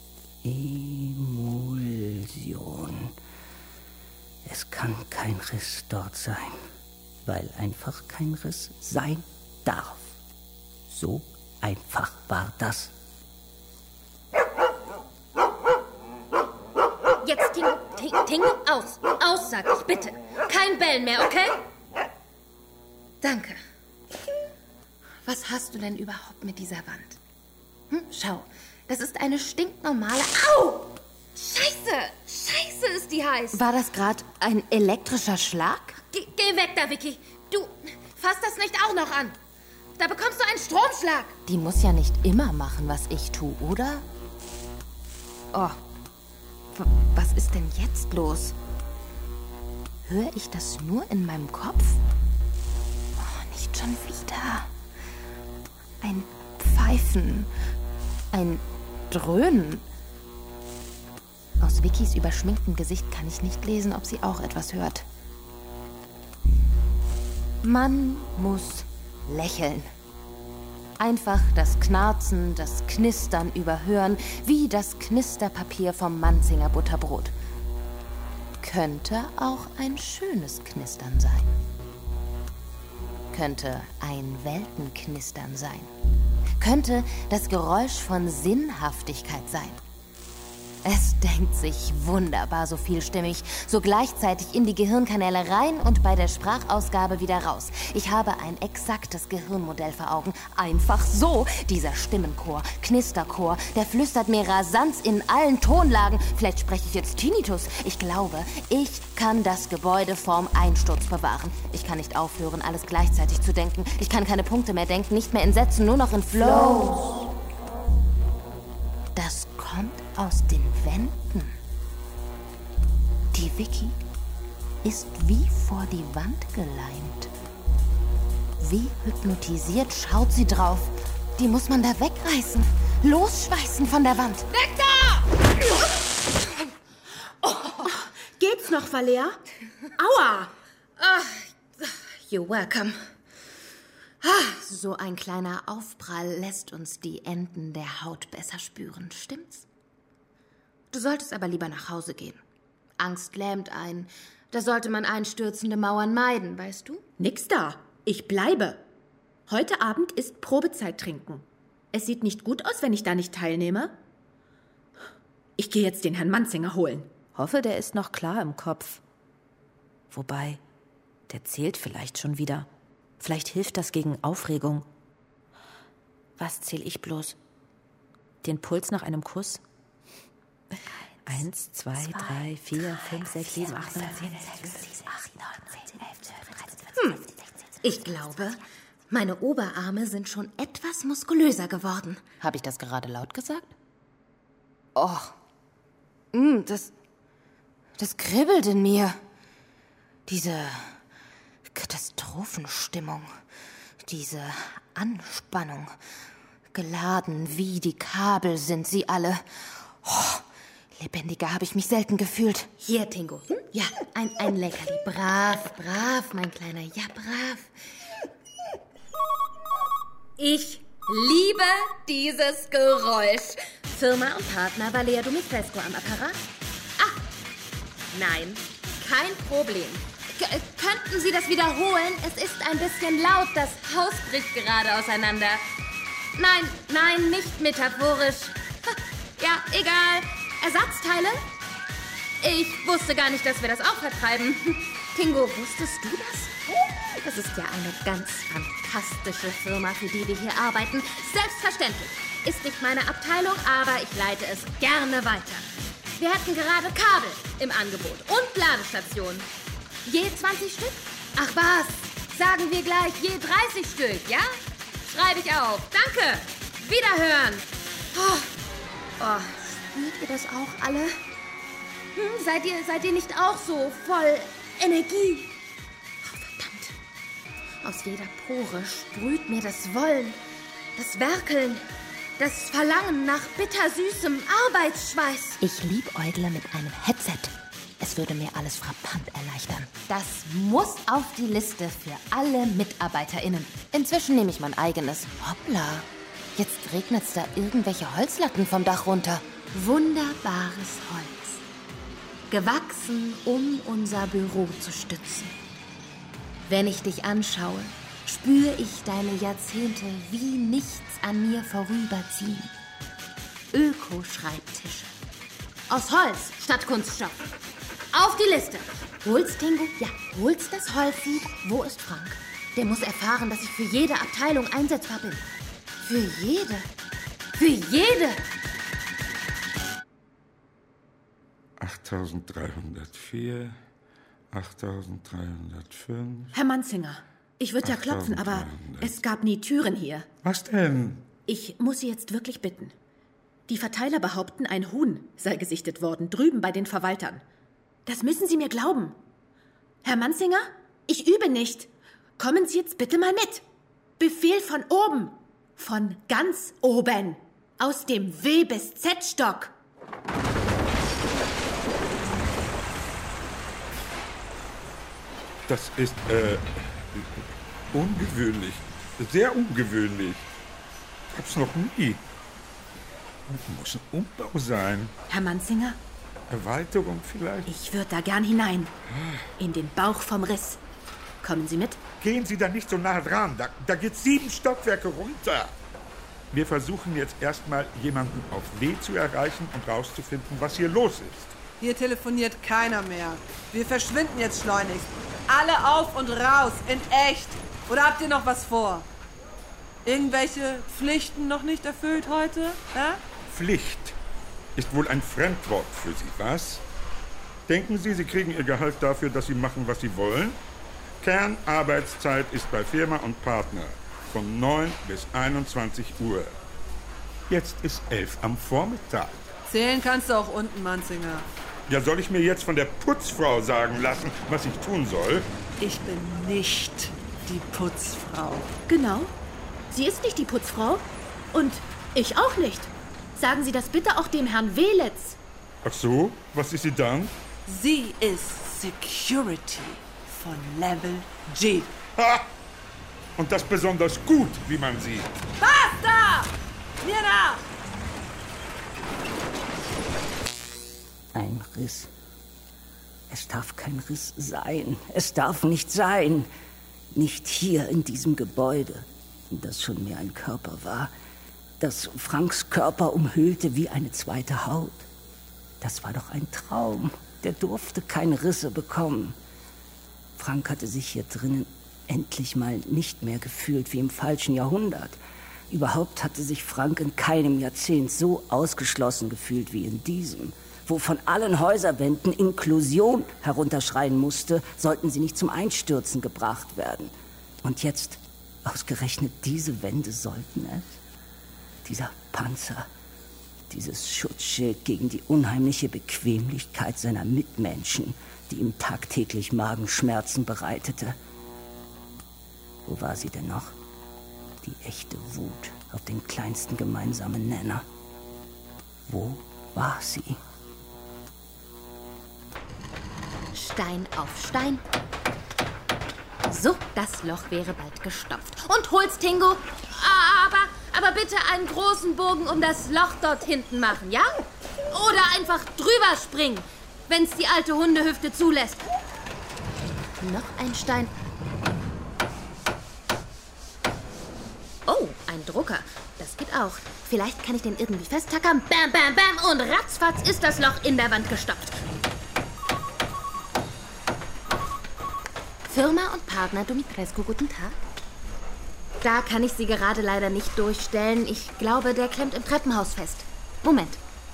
Emulsion. Es kann kein Riss dort sein, weil einfach kein Riss sein darf. So einfach war das. Jetzt Ting, Ting, Ting, aus. Aus, sag ich, bitte. Kein Bellen mehr, okay? Danke. Was hast du denn überhaupt mit dieser Wand? Hm? Schau, das ist eine stinknormale... Au! Scheiße! Scheiße ist die heiß. War das gerade ein elektrischer Schlag? Geh, geh weg da, Vicky. Du, fass das nicht auch noch an. Da bekommst du einen Stromschlag. Die muss ja nicht immer machen, was ich tue, oder? Oh, w- was ist denn jetzt los? Höre ich das nur in meinem Kopf? Oh, nicht schon wieder. Ein Pfeifen. Ein Dröhnen. Aus Vickys überschminktem Gesicht kann ich nicht lesen, ob sie auch etwas hört. Man muss lächeln. Einfach das Knarzen, das Knistern überhören, wie das Knisterpapier vom Manzinger Butterbrot. Könnte auch ein schönes Knistern sein. Könnte ein Weltenknistern sein. Könnte das Geräusch von Sinnhaftigkeit sein. Es denkt sich wunderbar so vielstimmig, so gleichzeitig in die Gehirnkanäle rein und bei der Sprachausgabe wieder raus. Ich habe ein exaktes Gehirnmodell vor Augen. Einfach so. Dieser Stimmenchor, Knisterchor, der flüstert mir rasant in allen Tonlagen. Vielleicht spreche ich jetzt Tinnitus. Ich glaube, ich kann das Gebäude vorm Einsturz bewahren. Ich kann nicht aufhören, alles gleichzeitig zu denken. Ich kann keine Punkte mehr denken, nicht mehr in Sätzen, nur noch in Flows. Das kommt aus den Wänden. Die Vicky ist wie vor die Wand geleimt. Wie hypnotisiert schaut sie drauf. Die muss man da wegreißen, losschweißen von der Wand. Weg da! Oh, geht's noch, Valea? Aua! Oh, you're welcome. So ein kleiner Aufprall lässt uns die Enden der Haut besser spüren, stimmt's? Du solltest aber lieber nach Hause gehen. Angst lähmt einen. Da sollte man einstürzende Mauern meiden, weißt du? Nix da. Ich bleibe. Heute Abend ist Probezeit trinken. Es sieht nicht gut aus, wenn ich da nicht teilnehme. Ich gehe jetzt den Herrn Manzinger holen. Hoffe, der ist noch klar im Kopf. Wobei, der zählt vielleicht schon wieder. Vielleicht hilft das gegen Aufregung. Was zähle ich bloß? Den Puls nach einem Kuss? Eins, zwei, zwei drei, vier, fünf, sechs, sieben, acht, neun, zehn, Hm, ich glaube, meine Oberarme sind schon etwas muskulöser geworden. Habe ich das gerade laut gesagt? Oh, mm, das, das kribbelt in mir. Diese Katastrophenstimmung, diese Anspannung. Geladen wie die Kabel sind sie alle. Oh, lebendiger habe ich mich selten gefühlt. Hier, Tingo. Hm? Ja, ein, ein Leckerli. Brav, brav, mein Kleiner. Ja, brav. Ich liebe dieses Geräusch. Firma und Partner Valea Dumifresco am Apparat. Ah, nein, kein Problem. K- könnten Sie das wiederholen? Es ist ein bisschen laut. Das Haus bricht gerade auseinander. Nein, nein, nicht metaphorisch. Ja, egal. Ersatzteile? Ich wusste gar nicht, dass wir das auch vertreiben. Tingo, wusstest du das? Das ist ja eine ganz fantastische Firma, für die wir hier arbeiten. Selbstverständlich. Ist nicht meine Abteilung, aber ich leite es gerne weiter. Wir hätten gerade Kabel im Angebot und Ladestationen. Je zwanzig Stück? Ach was, sagen wir gleich je dreißig Stück, ja? Schreibe ich auf. Danke. Wiederhören. Oh, oh, spürt ihr das auch alle? Hm, seid ihr, seid ihr nicht auch so voll Energie? Oh, verdammt. Aus jeder Pore sprüht mir das Wollen, das Werkeln, das Verlangen nach bittersüßem Arbeitsschweiß. Ich liebäugle mit einem Headset. Es würde mir alles frappant erleichtern. Das muss auf die Liste für alle MitarbeiterInnen. Inzwischen nehme ich mein eigenes. Hoppla. Jetzt regnet's da irgendwelche Holzlatten vom Dach runter. Wunderbares Holz. Gewachsen, um unser Büro zu stützen. Wenn ich dich anschaue, spüre ich deine Jahrzehnte wie nichts an mir vorüberziehen. Öko-Schreibtische. Aus Holz statt Kunststoff. Auf die Liste. Holst, Tingo? Ja, holst das Holzi. Wo ist Frank? Der muss erfahren, dass ich für jede Abteilung einsetzbar bin. Für jede. Für jede. achttausenddreihundertvier, achttausenddreihundertfünf. Herr Manzinger, ich würde ja klopfen, aber es gab nie Türen hier. Was denn? Ich muss Sie jetzt wirklich bitten. Die Verteiler behaupten, ein Huhn sei gesichtet worden, drüben bei den Verwaltern. Das müssen Sie mir glauben. Herr Manzinger, ich übe nicht. Kommen Sie jetzt bitte mal mit. Befehl von oben. Von ganz oben. Aus dem W bis Z-Stock. Das ist, äh, ungewöhnlich. Sehr ungewöhnlich. Ich hab's noch nie. Muss ein Umbau sein. Herr Manzinger? Erweiterung vielleicht? Ich würde da gern hinein. In den Bauch vom Riss. Kommen Sie mit? Gehen Sie da nicht so nah dran. Da, da geht's sieben Stockwerke runter. Wir versuchen jetzt erstmal, jemanden auf W zu erreichen und rauszufinden, was hier los ist. Hier telefoniert keiner mehr. Wir verschwinden jetzt schleunigst. Alle auf und raus, in echt. Oder habt ihr noch was vor? Irgendwelche Pflichten noch nicht erfüllt heute? Ja? Pflicht ist wohl ein Fremdwort für Sie, was? Denken Sie, Sie kriegen Ihr Gehalt dafür, dass Sie machen, was Sie wollen? Kernarbeitszeit ist bei Firma und Partner von neun bis einundzwanzig Uhr. Jetzt ist elf am Vormittag. Zählen kannst du auch unten, Manzinger. Ja, soll ich mir jetzt von der Putzfrau sagen lassen, was ich tun soll? Ich bin nicht die Putzfrau. Genau. Sie ist nicht die Putzfrau. Und ich auch nicht. Sagen Sie das bitte auch dem Herrn Welitz. Ach so? Was ist sie dann? Sie ist Security von Level G. Ha! Und das besonders gut, wie man sieht. Basta! Mir nach! Ein Riss. Es darf kein Riss sein. Es darf nicht sein. Nicht hier in diesem Gebäude, das schon mehr ein Körper war, das Franks Körper umhüllte wie eine zweite Haut. Das war doch ein Traum. Der durfte keine Risse bekommen. Frank hatte sich hier drinnen endlich mal nicht mehr gefühlt wie im falschen Jahrhundert. Überhaupt hatte sich Frank in keinem Jahrzehnt so ausgeschlossen gefühlt wie in diesem, wo von allen Häuserwänden Inklusion herunterschreien musste, sollten sie nicht zum Einstürzen gebracht werden. Und jetzt, ausgerechnet diese Wände sollten es? Dieser Panzer, dieses Schutzschild gegen die unheimliche Bequemlichkeit seiner Mitmenschen, die ihm tagtäglich Magenschmerzen bereitete. Wo war sie denn noch? Die echte Wut auf den kleinsten gemeinsamen Nenner. Wo war sie? Stein auf Stein. So, das Loch wäre bald gestopft. Und hol's, Tingo. Aber, aber bitte einen großen Bogen um das Loch dort hinten machen, ja? Oder einfach drüber springen, wenn's die alte Hundehüfte zulässt. Noch ein Stein. Oh, ein Drucker. Das geht auch. Vielleicht kann ich den irgendwie festtackern. Bam, bam, bam. Und ratzfatz ist das Loch in der Wand gestopft. Firma und Partner Dumitrescu, guten Tag. Da kann ich Sie gerade leider nicht durchstellen. Ich glaube, der klemmt im Treppenhaus fest. Moment.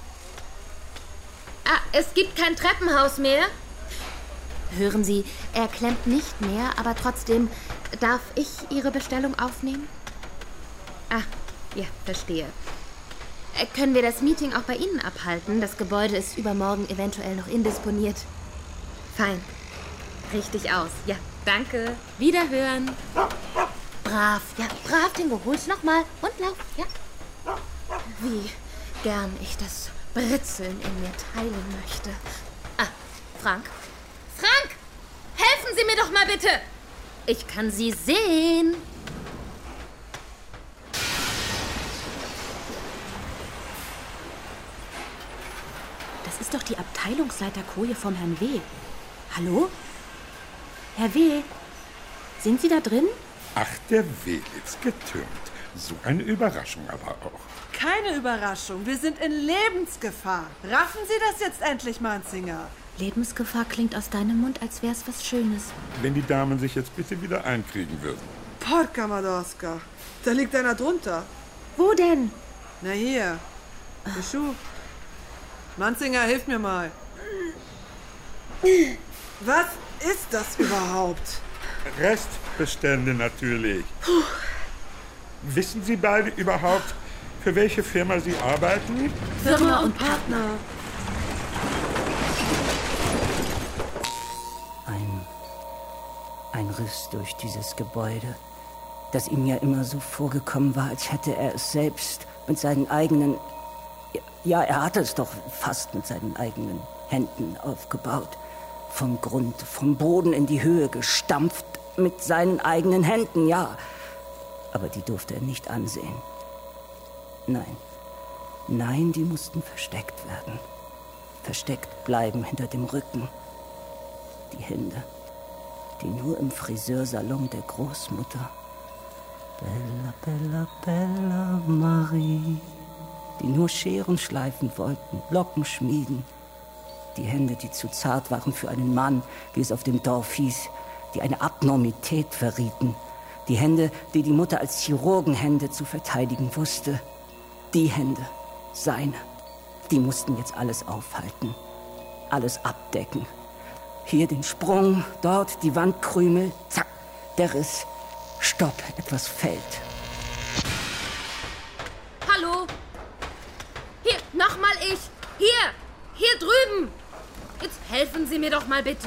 Ah, es gibt kein Treppenhaus mehr. Hören Sie, er klemmt nicht mehr, aber trotzdem, darf ich Ihre Bestellung aufnehmen? Ah, ja, verstehe. Äh, können wir das Meeting auch bei Ihnen abhalten? Das Gebäude ist übermorgen eventuell noch indisponiert. Fein. Richtig aus. Ja, danke. Wiederhören. Brav, ja, brav, Tingo. Hol's nochmal und lauf, ja. Wie gern ich das Britzeln in mir teilen möchte. Ah, Frank. Frank! Helfen Sie mir doch mal bitte! Ich kann Sie sehen. Das ist doch die Abteilungsleiterkoje vom Herrn W. Hallo? Herr W., sind Sie da drin? Ach, der Welitz getürmt. So eine Überraschung aber auch. Keine Überraschung. Wir sind in Lebensgefahr. Raffen Sie das jetzt endlich, Manzinger? Lebensgefahr klingt aus deinem Mund, als wär's was Schönes. Wenn die Damen sich jetzt bitte wieder einkriegen würden. Porca Madoska. Da liegt einer drunter. Wo denn? Na hier. Der Schuh. Manzinger, hilf mir mal. Was ist das überhaupt? Restbestände natürlich. Puh. Wissen Sie beide überhaupt, für welche Firma Sie arbeiten? Firma und Partner. Ein, ein Riss durch dieses Gebäude. dass ihm ja immer so vorgekommen war, als hätte er es selbst mit seinen eigenen... Ja, er hatte es doch fast mit seinen eigenen Händen aufgebaut. Vom Grund, vom Boden in die Höhe gestampft, mit seinen eigenen Händen, ja. Aber die durfte er nicht ansehen. Nein, nein, die mussten versteckt werden. Versteckt bleiben hinter dem Rücken. Die Hände, die nur im Friseursalon der Großmutter... Bella, Bella, Bella Marie... die nur Scheren schleifen wollten, Locken schmieden. Die Hände, die zu zart waren für einen Mann, wie es auf dem Dorf hieß, die eine Abnormität verrieten. Die Hände, die die Mutter als Chirurgenhände zu verteidigen wusste. Die Hände, seine, die mussten jetzt alles aufhalten, alles abdecken. Hier den Sprung, dort die Wandkrümel, zack, der Riss. Stopp, etwas fällt. Hallo? Hier, nochmal ich. Hier, hier drüben. Jetzt helfen Sie mir doch mal bitte.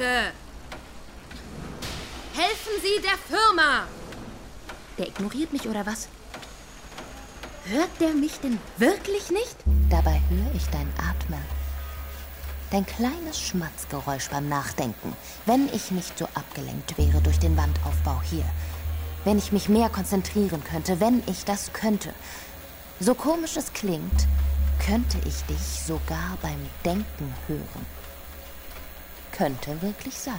Helfen Sie der Firma. Der ignoriert mich, oder was? Hört der mich denn wirklich nicht? Dabei höre ich dein Atmen. Dein kleines Schmatzgeräusch beim Nachdenken. Wenn ich nicht so abgelenkt wäre durch den Wandaufbau hier. Wenn ich mich mehr konzentrieren könnte, wenn ich das könnte. So komisch es klingt, könnte ich dich sogar beim Denken hören. Könnte wirklich sein.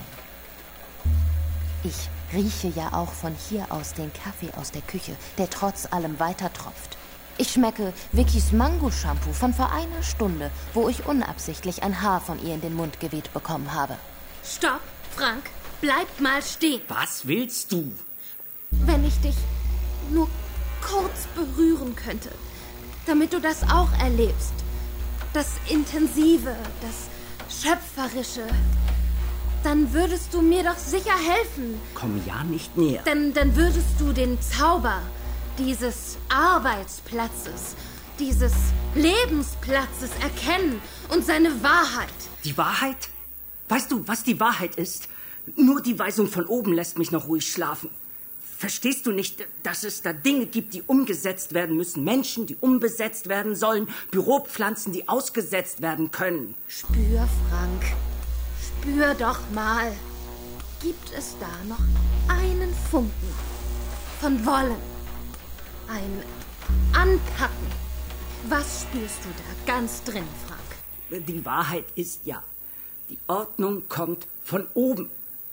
Ich rieche ja auch von hier aus den Kaffee aus der Küche, der trotz allem weiter tropft. Ich schmecke Vickys Mango-Shampoo von vor einer Stunde, wo ich unabsichtlich ein Haar von ihr in den Mund geweht bekommen habe. Stopp, Frank, bleib mal stehen. Was willst du? Wenn ich dich nur kurz berühren könnte, damit du das auch erlebst. Das Intensive, das Schöpferische. Dann würdest du mir doch sicher helfen. Komm ja nicht näher. Dann, dann würdest du den Zauber dieses Arbeitsplatzes, dieses Lebensplatzes erkennen und seine Wahrheit. Die Wahrheit? Weißt du, was die Wahrheit ist? Nur die Weisung von oben lässt mich noch ruhig schlafen. Verstehst du nicht, dass es da Dinge gibt, die umgesetzt werden müssen? Menschen, die umbesetzt werden sollen? Büropflanzen, die ausgesetzt werden können? Spür, Frank. Spür doch mal. Gibt es da noch einen Funken von Wollen? Ein Anpacken. Was spürst du da ganz drin, Frank? Die Wahrheit ist ja, die Ordnung kommt von oben.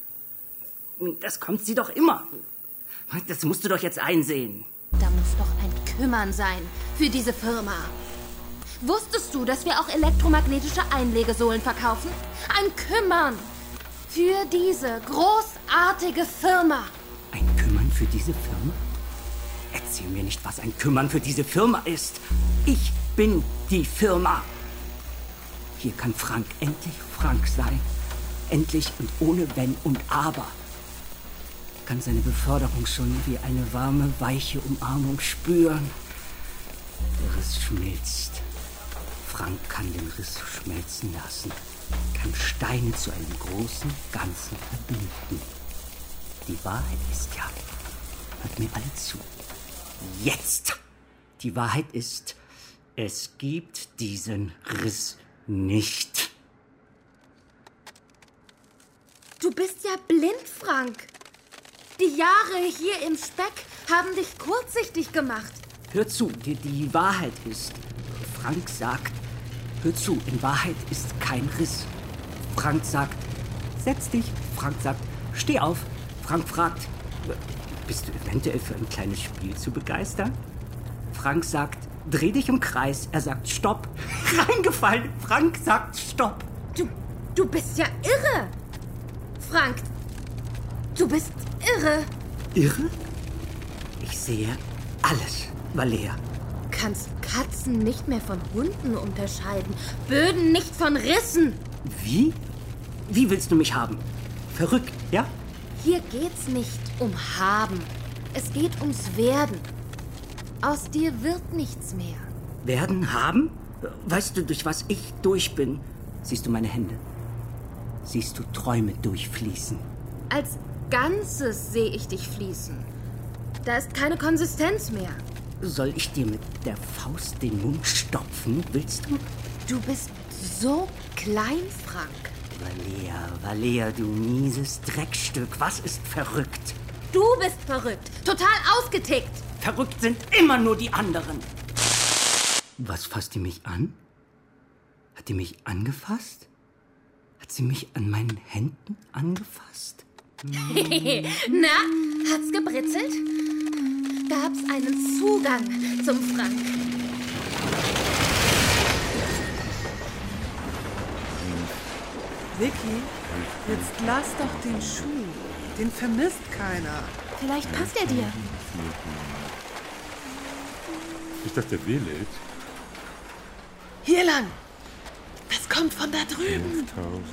Das kommt sie doch immer. Das musst du doch jetzt einsehen. Da muss doch ein Kümmern sein für diese Firma. Wusstest du, dass wir auch elektromagnetische Einlegesohlen verkaufen? Ein Kümmern für diese großartige Firma. Ein Kümmern für diese Firma? Erzähl mir nicht, was ein Kümmern für diese Firma ist. Ich bin die Firma. Hier kann Frank endlich Frank sein. Endlich und ohne Wenn und Aber. Kann seine Beförderung schon wie eine warme, weiche Umarmung spüren. Der Riss schmilzt. Frank kann den Riss schmelzen lassen. Kann Steine zu einem großen Ganzen verbinden. Die Wahrheit ist ja, hört mir alle zu, jetzt. Die Wahrheit ist, es gibt diesen Riss nicht. Du bist ja blind, Frank. Die Jahre hier im Speck haben dich kurzsichtig gemacht. Hör zu, die, die Wahrheit ist, Frank sagt, hör zu, in Wahrheit ist kein Riss. Frank sagt, setz dich. Frank sagt, steh auf. Frank fragt, bist du eventuell für ein kleines Spiel zu begeistern? Frank sagt, dreh dich im Kreis. Er sagt, stopp. Reingefallen. Frank sagt, stopp. Du, du bist ja irre. Frank, du bist irre. Irre? Ich sehe alles, Valea. Kannst Katzen nicht mehr von Hunden unterscheiden, Böden nicht von Rissen. Wie? Wie willst du mich haben? Verrückt, ja? Hier geht's nicht um Haben. Es geht ums Werden. Aus dir wird nichts mehr. Werden, haben? Weißt du, durch was ich durch bin? Siehst du meine Hände? Siehst du Träume durchfließen? Als Ganzes sehe ich dich fließen. Da ist keine Konsistenz mehr. Soll ich dir mit der Faust den Mund stopfen, willst du? Du bist so klein, Frank. Valea, Valea, du mieses Dreckstück. Was ist verrückt? Du bist verrückt. Total ausgetickt. Verrückt sind immer nur die anderen. Was fasst die mich an? Hat die mich angefasst? Hat sie mich an meinen Händen angefasst? Na, hat's gebritzelt? Gab's einen Zugang zum Frank? Vicky, jetzt lass doch den Schuh. Den vermisst keiner. Vielleicht passt er dir. Ist das der Village? Hier lang. Das kommt von da drüben.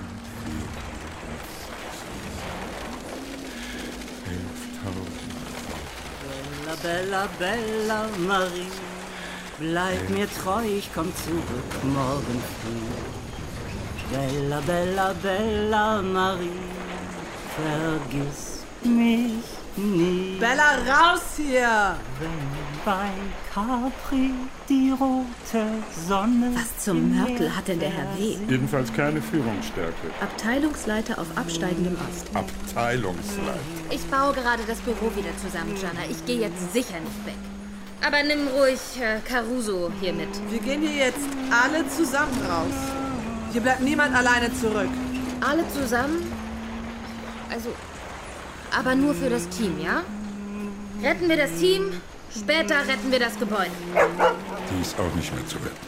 Bella, Bella, Bella Marie, bleib mir treu, ich komm zurück morgen früh. Bella, Bella, Bella Marie, vergiss mich nie. Bella, raus hier! Wenn bei Capri die rote Sonne... Was zum Mörtel hat denn der Herr W.? Jedenfalls keine Führungsstärke. Abteilungsleiter auf absteigendem Ast. Abteilungsleiter. Ich baue gerade das Büro wieder zusammen, Jana. Ich gehe jetzt sicher nicht weg. Aber nimm ruhig äh, Caruso hier mit. Wir gehen hier jetzt alle zusammen raus. Hier bleibt niemand alleine zurück. Alle zusammen? Also, aber nur für das Team, ja? Retten wir das Team, später retten wir das Gebäude. Die ist auch nicht mehr zu retten.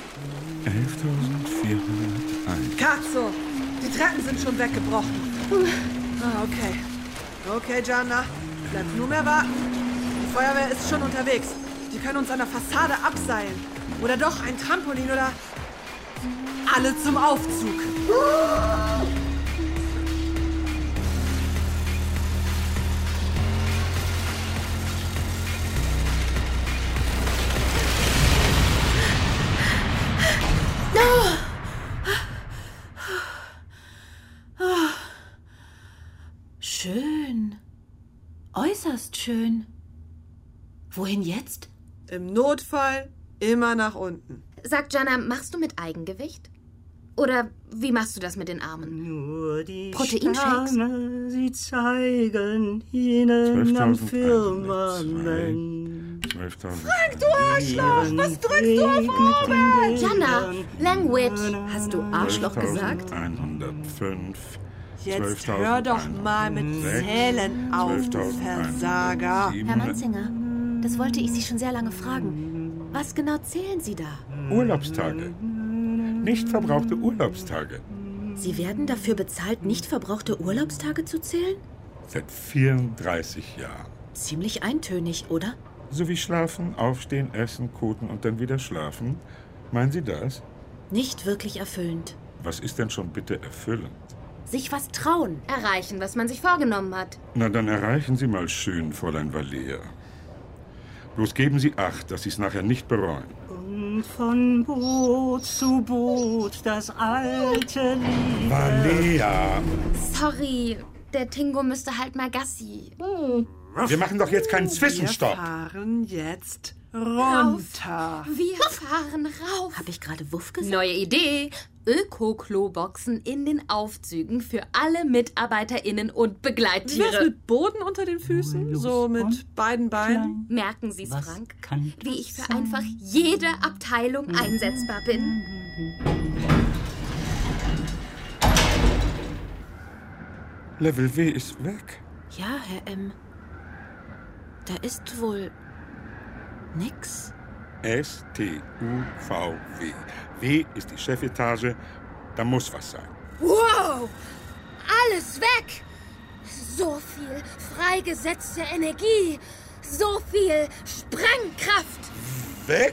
elftausendvierhunderteins. Katzo, die Treppen sind schon weggebrochen. Ah, okay. Okay, Jana, bleibt nur mehr warten. Die Feuerwehr ist schon unterwegs. Die können uns an der Fassade abseilen. Oder doch ein Trampolin oder... Alle zum Aufzug. Schön. Äußerst schön. Wohin jetzt? Im Notfall immer nach unten. Sag, Jana, machst du mit Eigengewicht? Oder wie machst du das mit den Armen? Nur die Proteinshakes? Sterne, sie zeigen ihnen am Firmament. Frank, du Arschloch! Was drückst du auf oben? Jana, Language. Hast du Arschloch gesagt? einhundertfünf. Jetzt hör doch mal mit Zählen auf, Versager. Herr Manzinger, das wollte ich Sie schon sehr lange fragen. Was genau zählen Sie da? Urlaubstage. Nicht verbrauchte Urlaubstage. Sie werden dafür bezahlt, nicht verbrauchte Urlaubstage zu zählen? Seit vierunddreißig Jahren. Ziemlich eintönig, oder? So wie schlafen, aufstehen, essen, koten und dann wieder schlafen. Meinen Sie das? Nicht wirklich erfüllend. Was ist denn schon bitte erfüllend? Sich was trauen. Erreichen, was man sich vorgenommen hat. Na, dann erreichen Sie mal schön, Fräulein Valea. Bloß geben Sie Acht, dass Sie es nachher nicht bereuen. Und von Boot zu Boot das alte Lied. Valea! Sorry, der Tingo müsste halt mal Gassi. Wir machen doch jetzt keinen Zwischenstopp. Wir fahren jetzt runter. Wir fahren rauf. Habe ich gerade Wuff gesagt? Neue Idee. Öko-Klo-Boxen in den Aufzügen für alle MitarbeiterInnen und Wie Begleittiere. wär's mit Boden unter den Füßen? So mit beiden Beinen? Merken Sie's, Was Frank, kann wie ich für das einfach jede Abteilung einsetzbar bin? Level W ist weg. Ja, Herr M. Da ist wohl nix. S T U V W. W ist die Chefetage. Da muss was sein. Wow! Alles weg! So viel freigesetzte Energie! So viel Sprengkraft! Weg?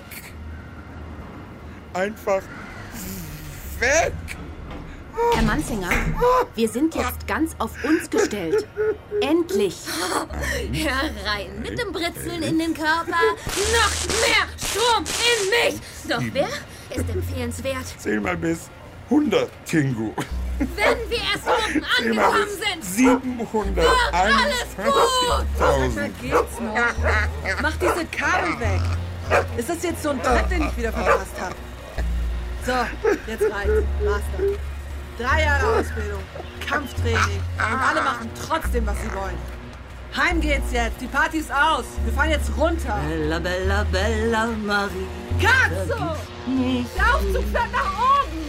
Einfach weg? Herr Manzinger, wir sind jetzt ganz auf uns gestellt. Endlich! Herein mit dem Britzeln in den Körper! Noch mehr Strom in mich! Doch wer ist empfehlenswert? Zähl mal bis hundert, Tingu. Wenn wir erst oben angekommen sind, siebenhunderteinundfünfzigtausend. Da geht's noch. Mach diese Kabel weg. Ist das jetzt so ein Tritt, den ich wieder verpasst habe? So, jetzt reicht's. Master. Drei Jahre Ausbildung, Kampftraining und alle machen trotzdem, was sie wollen. Heim geht's jetzt, die Party ist aus. Wir fahren jetzt runter. Bella, bella, bella, Marie. Katzo! Der Aufzug fährt nach oben!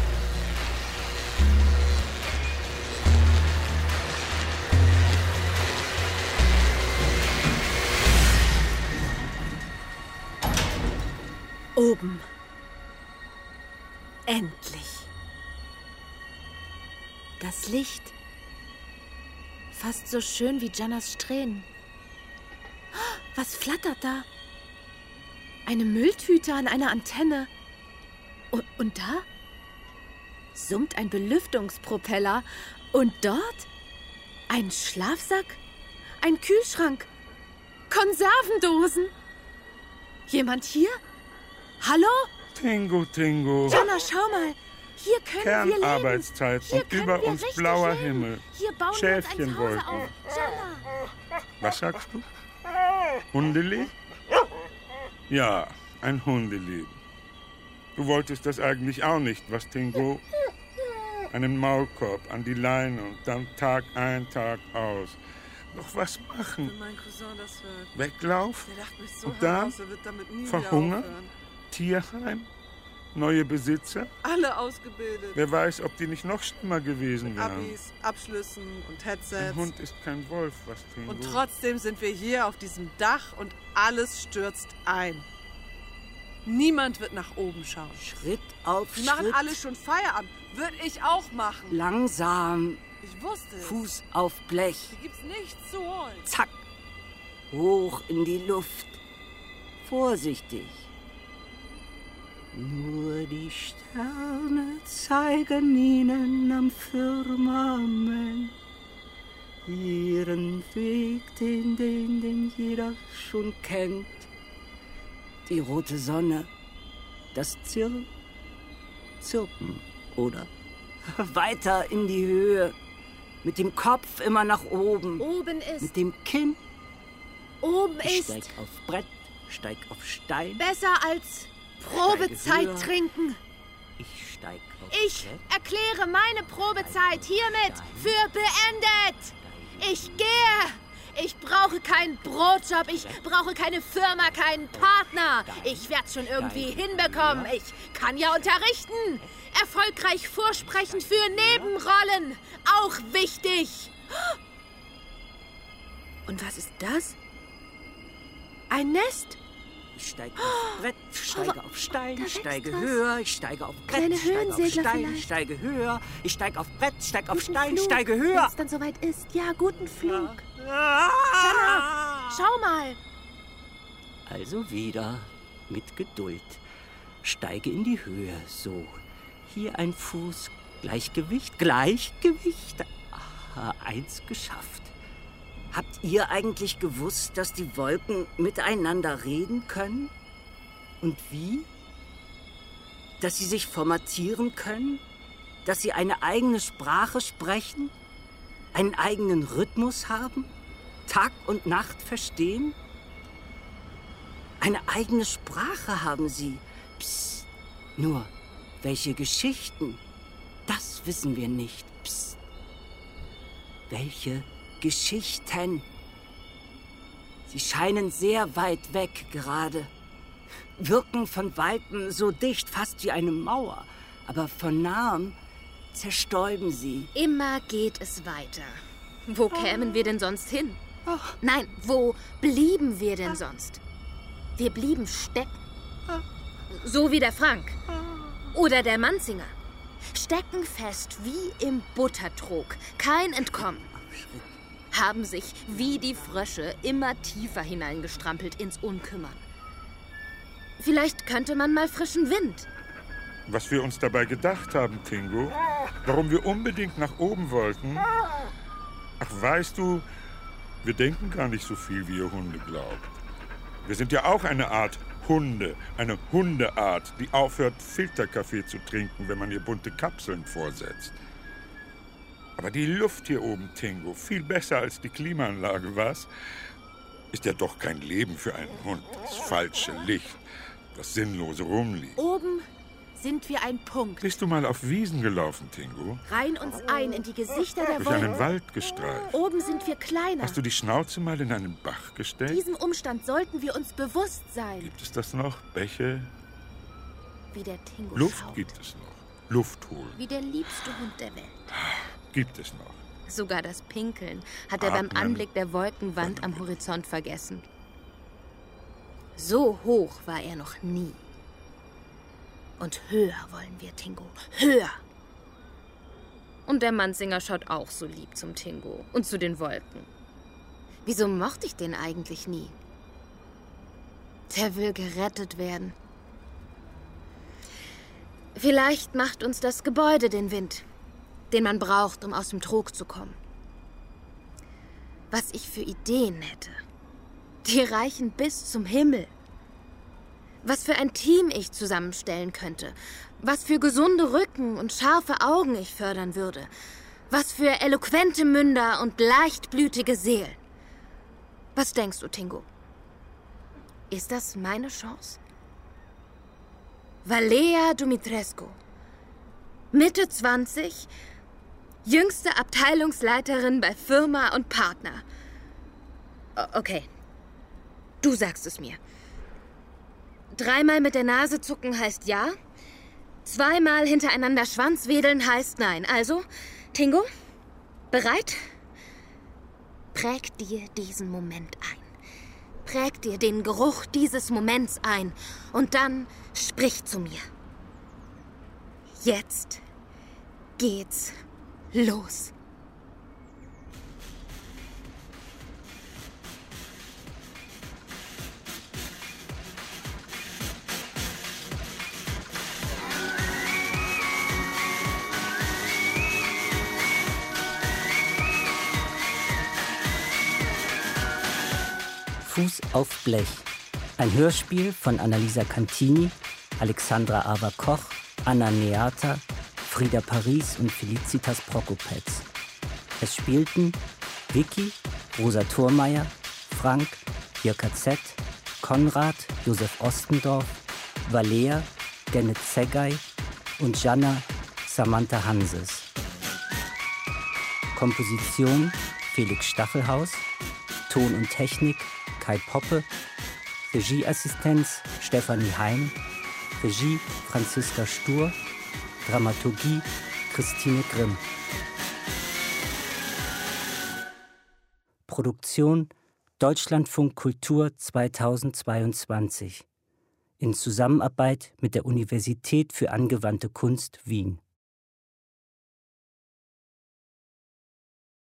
Oben. Endlich. Das Licht. Fast so schön wie Jannas Strähnen. Was flattert da? Eine Mülltüte an einer Antenne. Und, und da? Summt ein Belüftungspropeller. Und dort? Ein Schlafsack? Ein Kühlschrank? Konservendosen? Jemand hier? Hallo? Tingo, Tingo. Janna, schau mal. Hier können wir leben. Kernarbeitszeit und über uns blauer leben. Himmel. Hier bauen Schäfchenwolken. wir uns ein Zuhause auf. Janna. Was sagst du? Hundelieb? Ja, ein Hundelieb. Du wolltest das eigentlich auch nicht, was, Tingo? Einen Maulkorb an die Leine und dann Tag ein, Tag aus. Noch was machen. Wenn mein Cousin das hört. Weglauf? Der lacht mich so und dann heraus, er wird damit nie verhungern? wieder aufhören. Tierheim? Neue Besitzer? Alle ausgebildet. Wer weiß, ob die nicht noch schlimmer gewesen wären. Abis, Abschlüssen und Headsets. Ein Hund ist kein Wolf, was, Tingo? Und trotzdem sind wir hier auf diesem Dach und alles stürzt ein. Niemand wird nach oben schauen. Schritt auf Die Schritt. machen alle schon Feierabend. Würde ich auch machen. Langsam. Ich wusste es. Fuß auf Blech. Hier gibt's nichts zu holen. Zack. Hoch in die Luft. Vorsichtig. Nur die Sterne zeigen ihnen am Firmament ihren Weg, den, den, den jeder schon kennt. Die rote Sonne, das Zirr, Zirpen, oder? Weiter in die Höhe, mit dem Kopf immer nach oben. Oben ist. Mit dem Kinn. Oben ich ist. Steig auf Brett, steig auf Stein. Besser als Probezeit höher. trinken. Ich steig auf Ich Brett. erkläre meine Probezeit hiermit für beendet. Ich gehe. Ich brauche keinen Brotjob. Ich brauche keine Firma, keinen Partner. Ich werde es schon irgendwie hinbekommen. Ich kann ja unterrichten. Erfolgreich vorsprechen für Nebenrollen. Auch wichtig. Und was ist das? Ein Nest? Ich steige auf Brett, steige auf Stein, da wächst steige was. höher, ich steige auf Brett, Kleine steige auf Höhensegler Stein, vielleicht. steige höher, ich steige auf Brett, steige auf Guten Stein, Flug, steige höher. Wenn es dann soweit ist. Ja, guten Flug. Janna, schau mal. Also wieder mit Geduld. Steige in die Höhe, so. Hier ein Fuß, Gleichgewicht, Gleichgewicht. Aha, eins geschafft. Habt ihr eigentlich gewusst, dass die Wolken miteinander reden können? Und wie? Dass sie sich formatieren können? Dass sie eine eigene Sprache sprechen? Einen eigenen Rhythmus haben? Tag und Nacht verstehen? Eine eigene Sprache haben sie. Psst. Nur, welche Geschichten? Das wissen wir nicht. Psst. Welche Geschichten? Sie scheinen sehr weit weg gerade. Wirken von Weitem so dicht, fast wie eine Mauer. Aber von nahem zerstäuben sie. Immer geht es weiter. Wo kämen wir denn sonst hin? Nein, wo blieben wir denn sonst? Wir blieben stecken. So wie der Frank. Oder der Manzinger. Stecken fest wie im Buttertrog. Kein Entkommen. Haben sich wie die Frösche immer tiefer hineingestrampelt ins Unkümmern. Vielleicht könnte man mal frischen Wind. Was wir uns dabei gedacht haben, Tingo, warum wir unbedingt nach oben wollten. Ach, weißt du, wir denken gar nicht so viel, wie ihr Hunde glaubt. Wir sind ja auch eine Art Hunde, eine Hundeart, die aufhört, Filterkaffee zu trinken, wenn man ihr bunte Kapseln vorsetzt. Aber die Luft hier oben, Tingo, viel besser als die Klimaanlage, was? Ist ja doch kein Leben für einen Hund. Das falsche Licht, das sinnlose Rumliegen. Oben sind wir ein Punkt. Bist du mal auf Wiesen gelaufen, Tingo? Reihen uns ein in die Gesichter der Durch Wolken. einen Wald gestreift. Oben sind wir kleiner. Hast du die Schnauze mal in einen Bach gestellt? Diesem Umstand sollten wir uns bewusst sein. Gibt es das noch? Bäche? Wie der Tingo Luft schaut. gibt es noch. Luft holen. Wie der liebste Hund der Welt. Gibt es noch. Sogar das Pinkeln hat er Atmen. beim Anblick der Wolkenwand am Horizont vergessen. So hoch war er noch nie. Und höher wollen wir, Tingo. Höher! Und der Mansinger schaut auch so lieb zum Tingo und zu den Wolken. Wieso mochte ich den eigentlich nie? Der will gerettet werden. Vielleicht macht uns das Gebäude den Wind, den man braucht, um aus dem Trog zu kommen. Was ich für Ideen hätte, die reichen bis zum Himmel. Was für ein Team ich zusammenstellen könnte. Was für gesunde Rücken und scharfe Augen ich fördern würde. Was für eloquente Münder und leichtblütige Seelen. Was denkst du, Tingo? Ist das meine Chance? Valea Dumitrescu, Mitte zwanzig, jüngste Abteilungsleiterin bei Firma und Partner. O- okay, du sagst es mir. Dreimal mit der Nase zucken heißt ja, zweimal hintereinander Schwanzwedeln heißt nein. Also, Tingo, bereit? Präg dir diesen Moment ein. Präg dir den Geruch dieses Moments ein und dann sprich zu mir. Jetzt geht's los. Fuß auf Blech. Ein Hörspiel von Annalisa Cantini, Alexandra Awa-Koch, Anna Neata, Frieda Paris und Felicitas Prokopetz. Es spielten Vicky, Rosa Thormeyer, Frank, Jirka Z, Konrad, Josef Ostendorf, Valea, Gennet Zegay und Jana, Samantha Hanses. Komposition Felix Stachelhaus, Ton und Technik Kai Poppe, Regieassistenz Stefanie Heim, Regie Franziska Stur, Dramaturgie Christine Grimm. Produktion Deutschlandfunk Kultur zweitausendzweiundzwanzig in Zusammenarbeit mit der Universität für angewandte Kunst Wien.